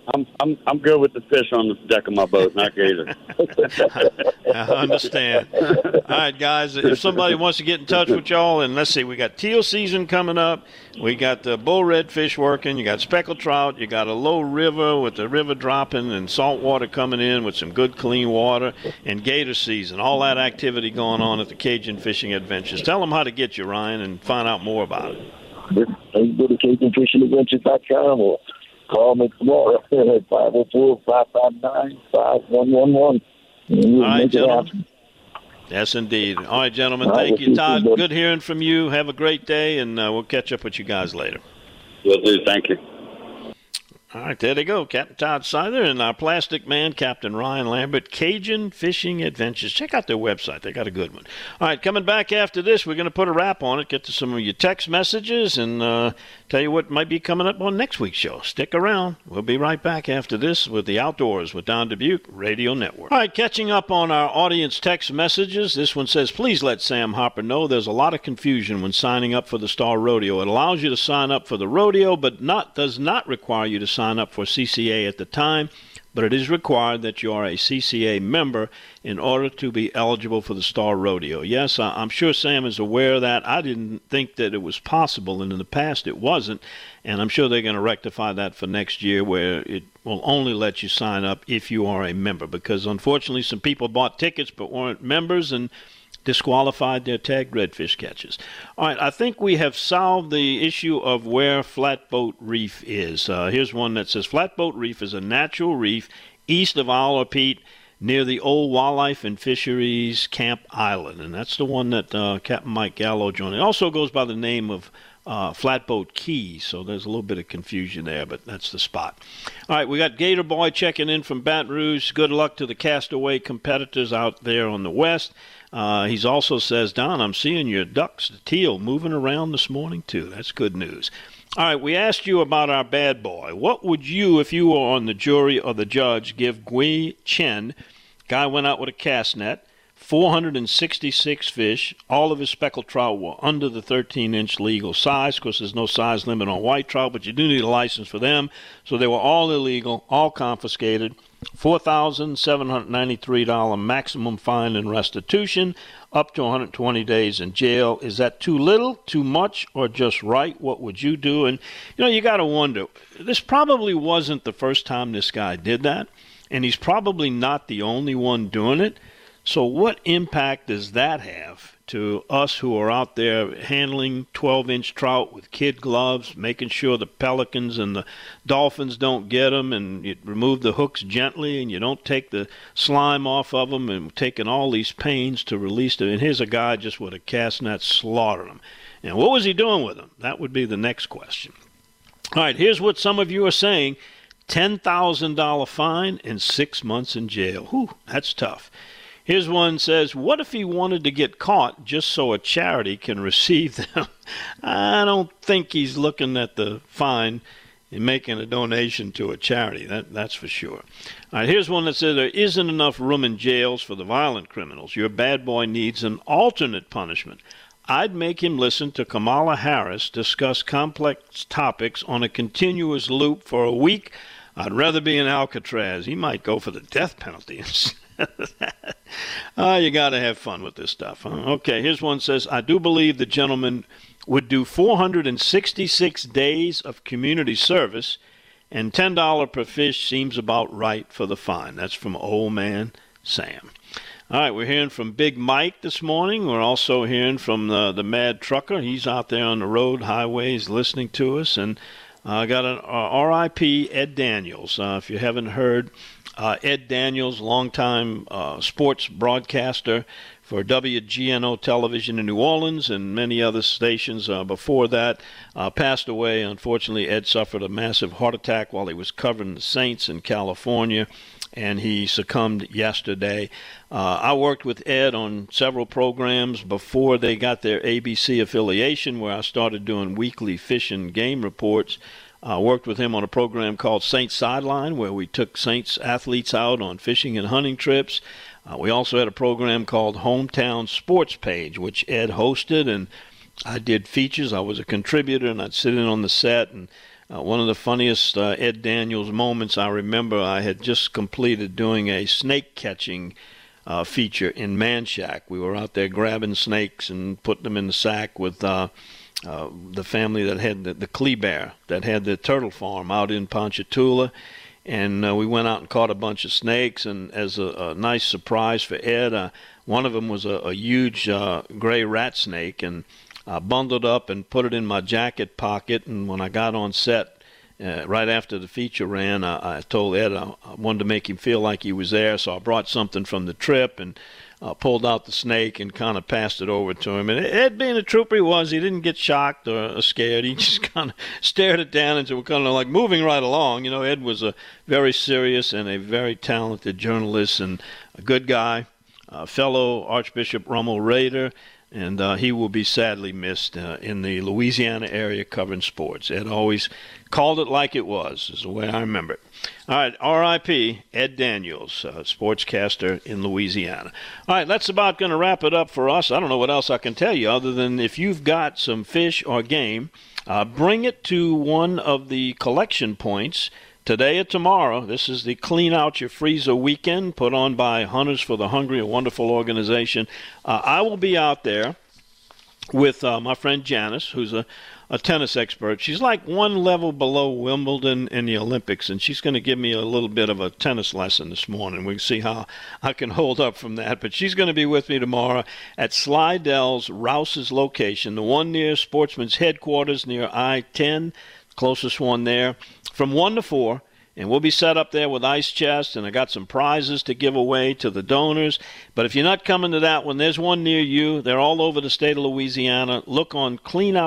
I'm good with the fish on the deck of my boat, not gator. I understand. All right, guys, if somebody wants to get in touch with y'all, and let's see, we got teal season coming up. We got the bull redfish working. You got speckled trout. You got a low river with the river dropping and salt water coming in with some good clean water, and gator season. All that activity going on at the Cajun Fishing Adventures. Tell them how to get you, Ryan, and find out more about it. Let's go to CajunFishingAdventures.com or call me tomorrow at 504-559-5111. All right, gentlemen. Yes, indeed. All right, gentlemen. Thank you, Todd. Good hearing from you. Have a great day, and we'll catch up with you guys later. Will do. Thank you. All right, there they go. Captain Todd Seither and our plastic man, Captain Ryan Lambert, Cajun Fishing Adventures. Check out their website. They got a good one. All right, coming back after this, we're going to put a wrap on it, get to some of your text messages, and tell you what might be coming up on next week's show. Stick around. We'll be right back after this with the Outdoors with Don Dubuque Radio Network. All right, catching up on our audience text messages. This one says, please let Sam Harper know there's a lot of confusion when signing up for the Star Rodeo. It allows you to sign up for the rodeo, but does not require you to sign up for CCA at the time, but it is required that you are a CCA member in order to be eligible for the Star Rodeo. Yes, I'm sure Sam is aware of that. I didn't think that it was possible, and in the past it wasn't, and I'm sure they're going to rectify that for next year where it will only let you sign up if you are a member, because unfortunately some people bought tickets but weren't members and disqualified their tagged redfish catches. All right, I think we have solved the issue of where Flatboat Reef is. Here's one that says, Flatboat Reef is a natural reef east of Isle of Pete near the old Wildlife and Fisheries Camp Island, and that's the one that Captain Mike Gallo joined. It also goes by the name of Flatboat Key, so there's a little bit of confusion there, but that's the spot. All right, we got Gator Boy checking in from Baton Rouge. Good luck to the Castaway competitors out there on the west. He's also says, Don, I'm seeing your ducks, the teal, moving around this morning, too. That's good news. All right, we asked you about our bad boy. What would you, if you were on the jury or the judge, give Gui Chen? Guy went out with a cast net, 466 fish. All of his speckled trout were under the 13-inch legal size. Of course, there's no size limit on white trout, but you do need a license for them. So they were all illegal, all confiscated. $4,793 maximum fine and restitution, up to 120 days in jail. Is that too little, too much, or just right? What would you do? And, you got to wonder, this probably wasn't the first time this guy did that, and he's probably not the only one doing it. So what impact does that have to us who are out there handling 12-inch trout with kid gloves, making sure the pelicans and the dolphins don't get them, and you remove the hooks gently and you don't take the slime off of them, and taking all these pains to release them? And here's a guy just with a cast net slaughtering them. And what was he doing with them? That would be the next question. All right, here's what some of you are saying. $10,000 fine and 6 months in jail. Whew, that's tough. Here's one says, what if he wanted to get caught just so a charity can receive them? I don't think he's looking at the fine and making a donation to a charity. That's for sure. All right, here's one that says, there isn't enough room in jails for the violent criminals. Your bad boy needs an alternate punishment. I'd make him listen to Kamala Harris discuss complex topics on a continuous loop for a week. I'd rather be in Alcatraz. He might go for the death penalty. You got to have fun with this stuff. Huh? Okay, here's one says, I do believe the gentleman would do 466 days of community service, and $10 per fish seems about right for the fine. That's from Old Man Sam. All right, we're hearing from Big Mike this morning. We're also hearing from the Mad Trucker. He's out there on the road, highways, listening to us. And I got an R.I.P. Ed Daniels. If you haven't heard, Ed Daniels, longtime sports broadcaster for WGNO television in New Orleans and many other stations before that, passed away. Unfortunately, Ed suffered a massive heart attack while he was covering the Saints in California, and he succumbed yesterday. I worked with Ed on several programs before they got their ABC affiliation, where I started doing weekly fish and game reports. I worked with him on a program called Saints Sideline, where we took Saints athletes out on fishing and hunting trips. We also had a program called Hometown Sports Page, which Ed hosted, and I did features. I was a contributor, and I'd sit in on the set and One of the funniest Ed Daniels moments I remember, I had just completed doing a snake catching feature in Manchac. We were out there grabbing snakes and putting them in the sack with the family that had the Kleber, that had the turtle farm out in Ponchatoula. And we went out and caught a bunch of snakes, and as a nice surprise for Ed, one of them was a huge gray rat snake, and I bundled up and put it in my jacket pocket. And when I got on set, right after the feature ran, I told Ed I wanted to make him feel like he was there, so I brought something from the trip and pulled out the snake and kind of passed it over to him. And Ed, being a trooper he was, he didn't get shocked or scared. He just kind of stared it down and we're kind of like moving right along. You know, Ed was a very serious and a very talented journalist and a good guy, fellow Archbishop Rummel Raider, and he will be sadly missed in the Louisiana area covering sports. Ed always called it like it was, is the way I remember it. All right, R.I.P. Ed Daniels, sportscaster in Louisiana. All right, that's about going to wrap it up for us. I don't know what else I can tell you other than if you've got some fish or game, bring it to one of the collection points today or tomorrow. This is the Clean Out Your Freezer weekend put on by Hunters for the Hungry, a wonderful organization. I will be out there with my friend Janice, who's a tennis expert. She's like one level below Wimbledon in the Olympics, and she's going to give me a little bit of a tennis lesson this morning. We can see how I can hold up from that. But she's going to be with me tomorrow at Slidell's Rouse's location, the one near Sportsman's headquarters near I-10, closest one there, from 1 to 4. And we'll be set up there with ice chests, and I got some prizes to give away to the donors. But if you're not coming to that one, there's one near you. They're all over the state of Louisiana. Look on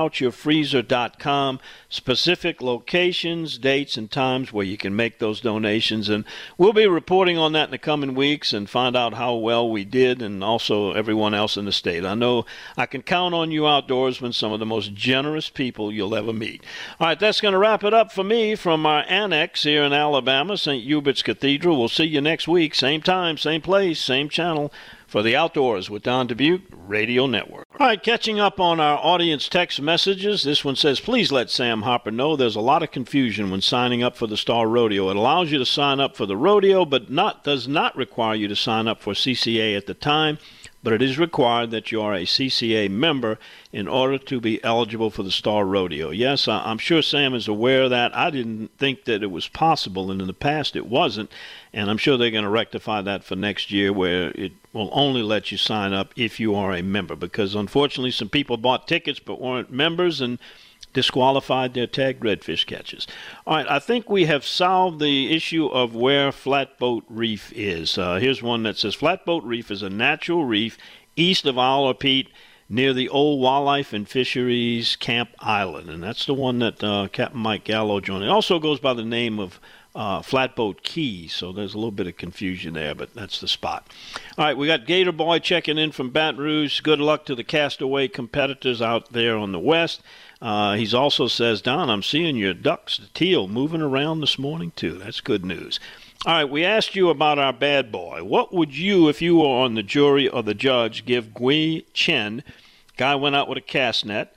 cleanoutyourfreezer.com, specific locations, dates, and times where you can make those donations. And we'll be reporting on that in the coming weeks and find out how well we did, and also everyone else in the state. I know I can count on you outdoorsmen, some of the most generous people you'll ever meet. All right, that's going to wrap it up for me from our annex here in Alabama, St. Hubert's Cathedral. We'll see you next week, same time, same place, same channel, for the Outdoors with Don Dubuque Radio Network. All right, catching up on our audience text messages. This one says, please let Sam Harper know there's a lot of confusion when signing up for the Star Rodeo. It allows you to sign up for the rodeo, but does not require you to sign up for CCA at the time. But it is required that you are a CCA member in order to be eligible for the Star Rodeo. Yes, I'm sure Sam is aware of that. I didn't think that it was possible, and in the past it wasn't. And I'm sure they're going to rectify that for next year, where it will only let you sign up if you are a member. Because unfortunately, some people bought tickets but weren't members and disqualified their tagged redfish catches. All right, I think we have solved the issue of where Flatboat Reef is. Here's one that says, Flatboat Reef is a natural reef east of Isle of Pete near the old Wildlife and Fisheries Camp Island. And that's the one that Captain Mike Gallo joined. It also goes by the name of Flatboat Key, so there's a little bit of confusion there, but that's the spot. All right, we got Gator Boy checking in from Baton Rouge. Good luck to the Castaway competitors out there on the west. He's also says, Don, I'm seeing your ducks, the teal, moving around this morning, too. That's good news. All right, we asked you about our bad boy. What would you, if you were on the jury or the judge, give Gui Chen? Guy went out with a cast net,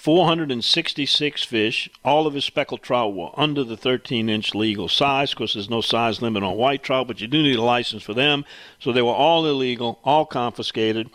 466 fish. All of his speckled trout were under the 13-inch legal size. Of course, there's no size limit on white trout, but you do need a license for them. So they were all illegal, all confiscated.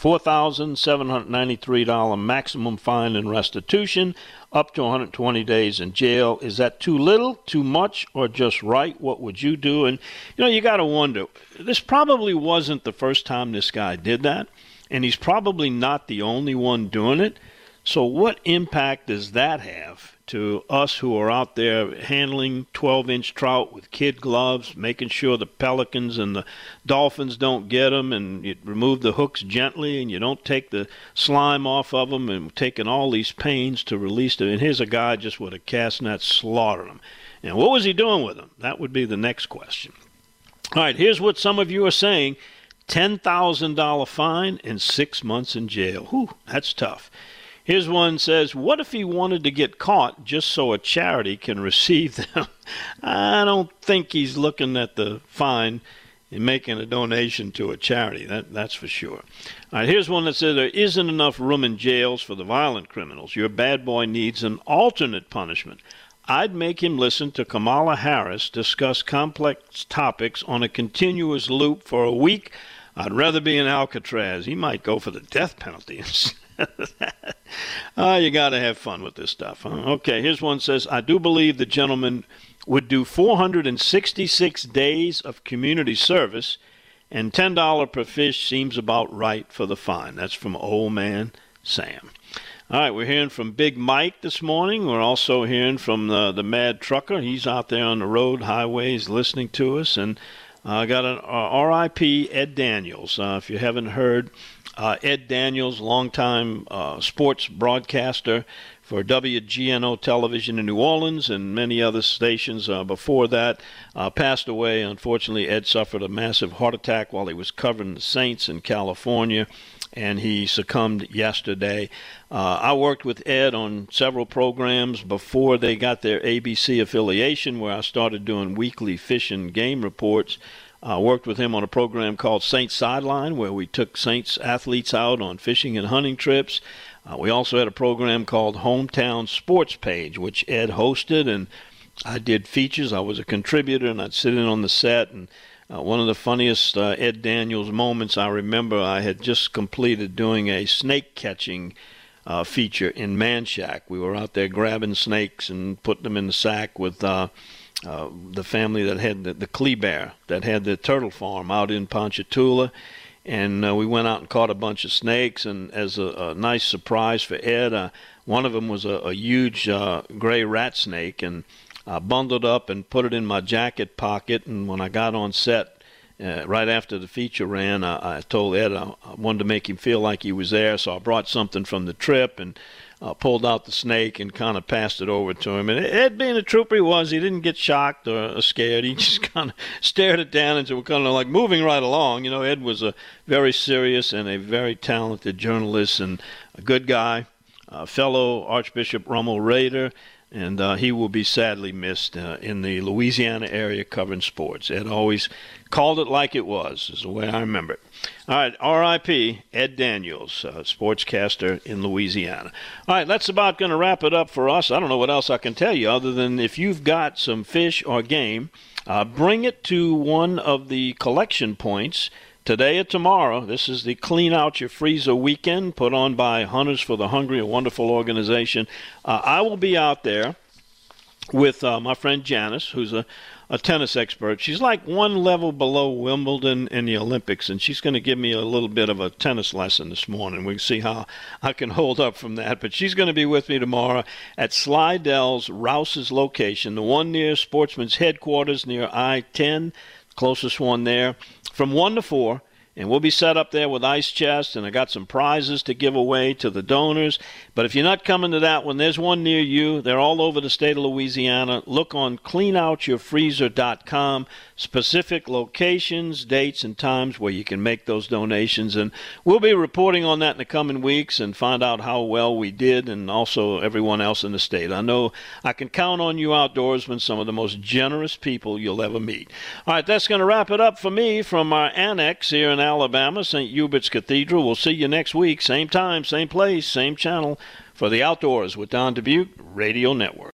$4,793 maximum fine and restitution, up to 120 days in jail. Is that too little, too much, or just right? What would you do? And, you got to wonder, this probably wasn't the first time this guy did that, and he's probably not the only one doing it. So what impact does that have to us who are out there handling 12-inch trout with kid gloves, making sure the pelicans and the dolphins don't get them, and you remove the hooks gently and you don't take the slime off of them, and taking all these pains to release them? And here's a guy just with a cast net slaughtering them. And what was he doing with them? That would be the next question. All right, here's what some of you are saying. $10,000 fine and 6 months in jail. Whew, that's tough. Here's one says, what if he wanted to get caught just so a charity can receive them? I don't think he's looking at the fine and making a donation to a charity. That's for sure. All right, here's one that says, there isn't enough room in jails for the violent criminals. Your bad boy needs an alternate punishment. I'd make him listen to Kamala Harris discuss complex topics on a continuous loop for a week. I'd rather be in Alcatraz. He might go for the death penalty instead of that. You got to have fun with this stuff. Huh? Okay, here's one says, I do believe the gentleman would do 466 days of community service, and $10 per fish seems about right for the fine. That's from Old Man Sam. All right, we're hearing from Big Mike this morning. We're also hearing from the Mad Trucker. He's out there on the road, highways, listening to us. And I got an R.I.P. Ed Daniels. If you haven't heard, Ed Daniels, longtime sports broadcaster for WGNO television in New Orleans and many other stations before that, passed away. Unfortunately, Ed suffered a massive heart attack while he was covering the Saints in California, and he succumbed yesterday. I worked with Ed on several programs before they got their ABC affiliation, where I started doing weekly fish and game reports. I worked with him on a program called Saints Sideline, where we took Saints athletes out on fishing and hunting trips. We also had a program called Hometown Sports Page, which Ed hosted, and I did features. I was a contributor, and I'd sit in on the set. And one of the funniest Ed Daniels moments I remember, I had just completed doing a snake catching feature in Manchac. We were out there grabbing snakes and putting them in the sack with the family that had the Kleber, that had the turtle farm out in Ponchatoula. And we went out and caught a bunch of snakes, and as a nice surprise for Ed, one of them was a huge gray rat snake, and I bundled up and put it in my jacket pocket. And when I got on set, right after the feature ran, I told Ed I wanted to make him feel like he was there, so I brought something from the trip and pulled out the snake and kind of passed it over to him. And Ed, being a trooper he was, he didn't get shocked or scared. He just kind of stared it down and so we're kind of like moving right along. You know, Ed was a very serious and a very talented journalist and a good guy, fellow Archbishop Rummel Raider, and he will be sadly missed in the Louisiana area covering sports. Ed always called it like it was, is the way I remember it. All right, R.I.P. Ed Daniels, sportscaster in Louisiana. All right, that's about going to wrap it up for us. I don't know what else I can tell you other than if you've got some fish or game, bring it to one of the collection points today or tomorrow. This is the Clean Out Your Freezer weekend put on by Hunters for the Hungry, a wonderful organization. I will be out there with my friend Janice, who's a tennis expert. She's like one level below Wimbledon in the Olympics, and she's going to give me a little bit of a tennis lesson this morning. We can see how I can hold up from that. But she's going to be with me tomorrow at Slidell's Rouse's location, the one near Sportsman's headquarters near I-10, closest one there, from 1 to 4. And we'll be set up there with ice chests, and I got some prizes to give away to the donors. But if you're not coming to that one, there's one near you. They're all over the state of Louisiana. Look on cleanoutyourfreezer.com, specific locations, dates, and times where you can make those donations. And we'll be reporting on that in the coming weeks and find out how well we did, and also everyone else in the state. I know I can count on you outdoorsmen, some of the most generous people you'll ever meet. All right, that's going to wrap it up for me from our annex here in Alabama, St. Hubert's Cathedral. We'll see you next week, same time, same place, same channel, for the Outdoors with Don Dubuque Radio Network.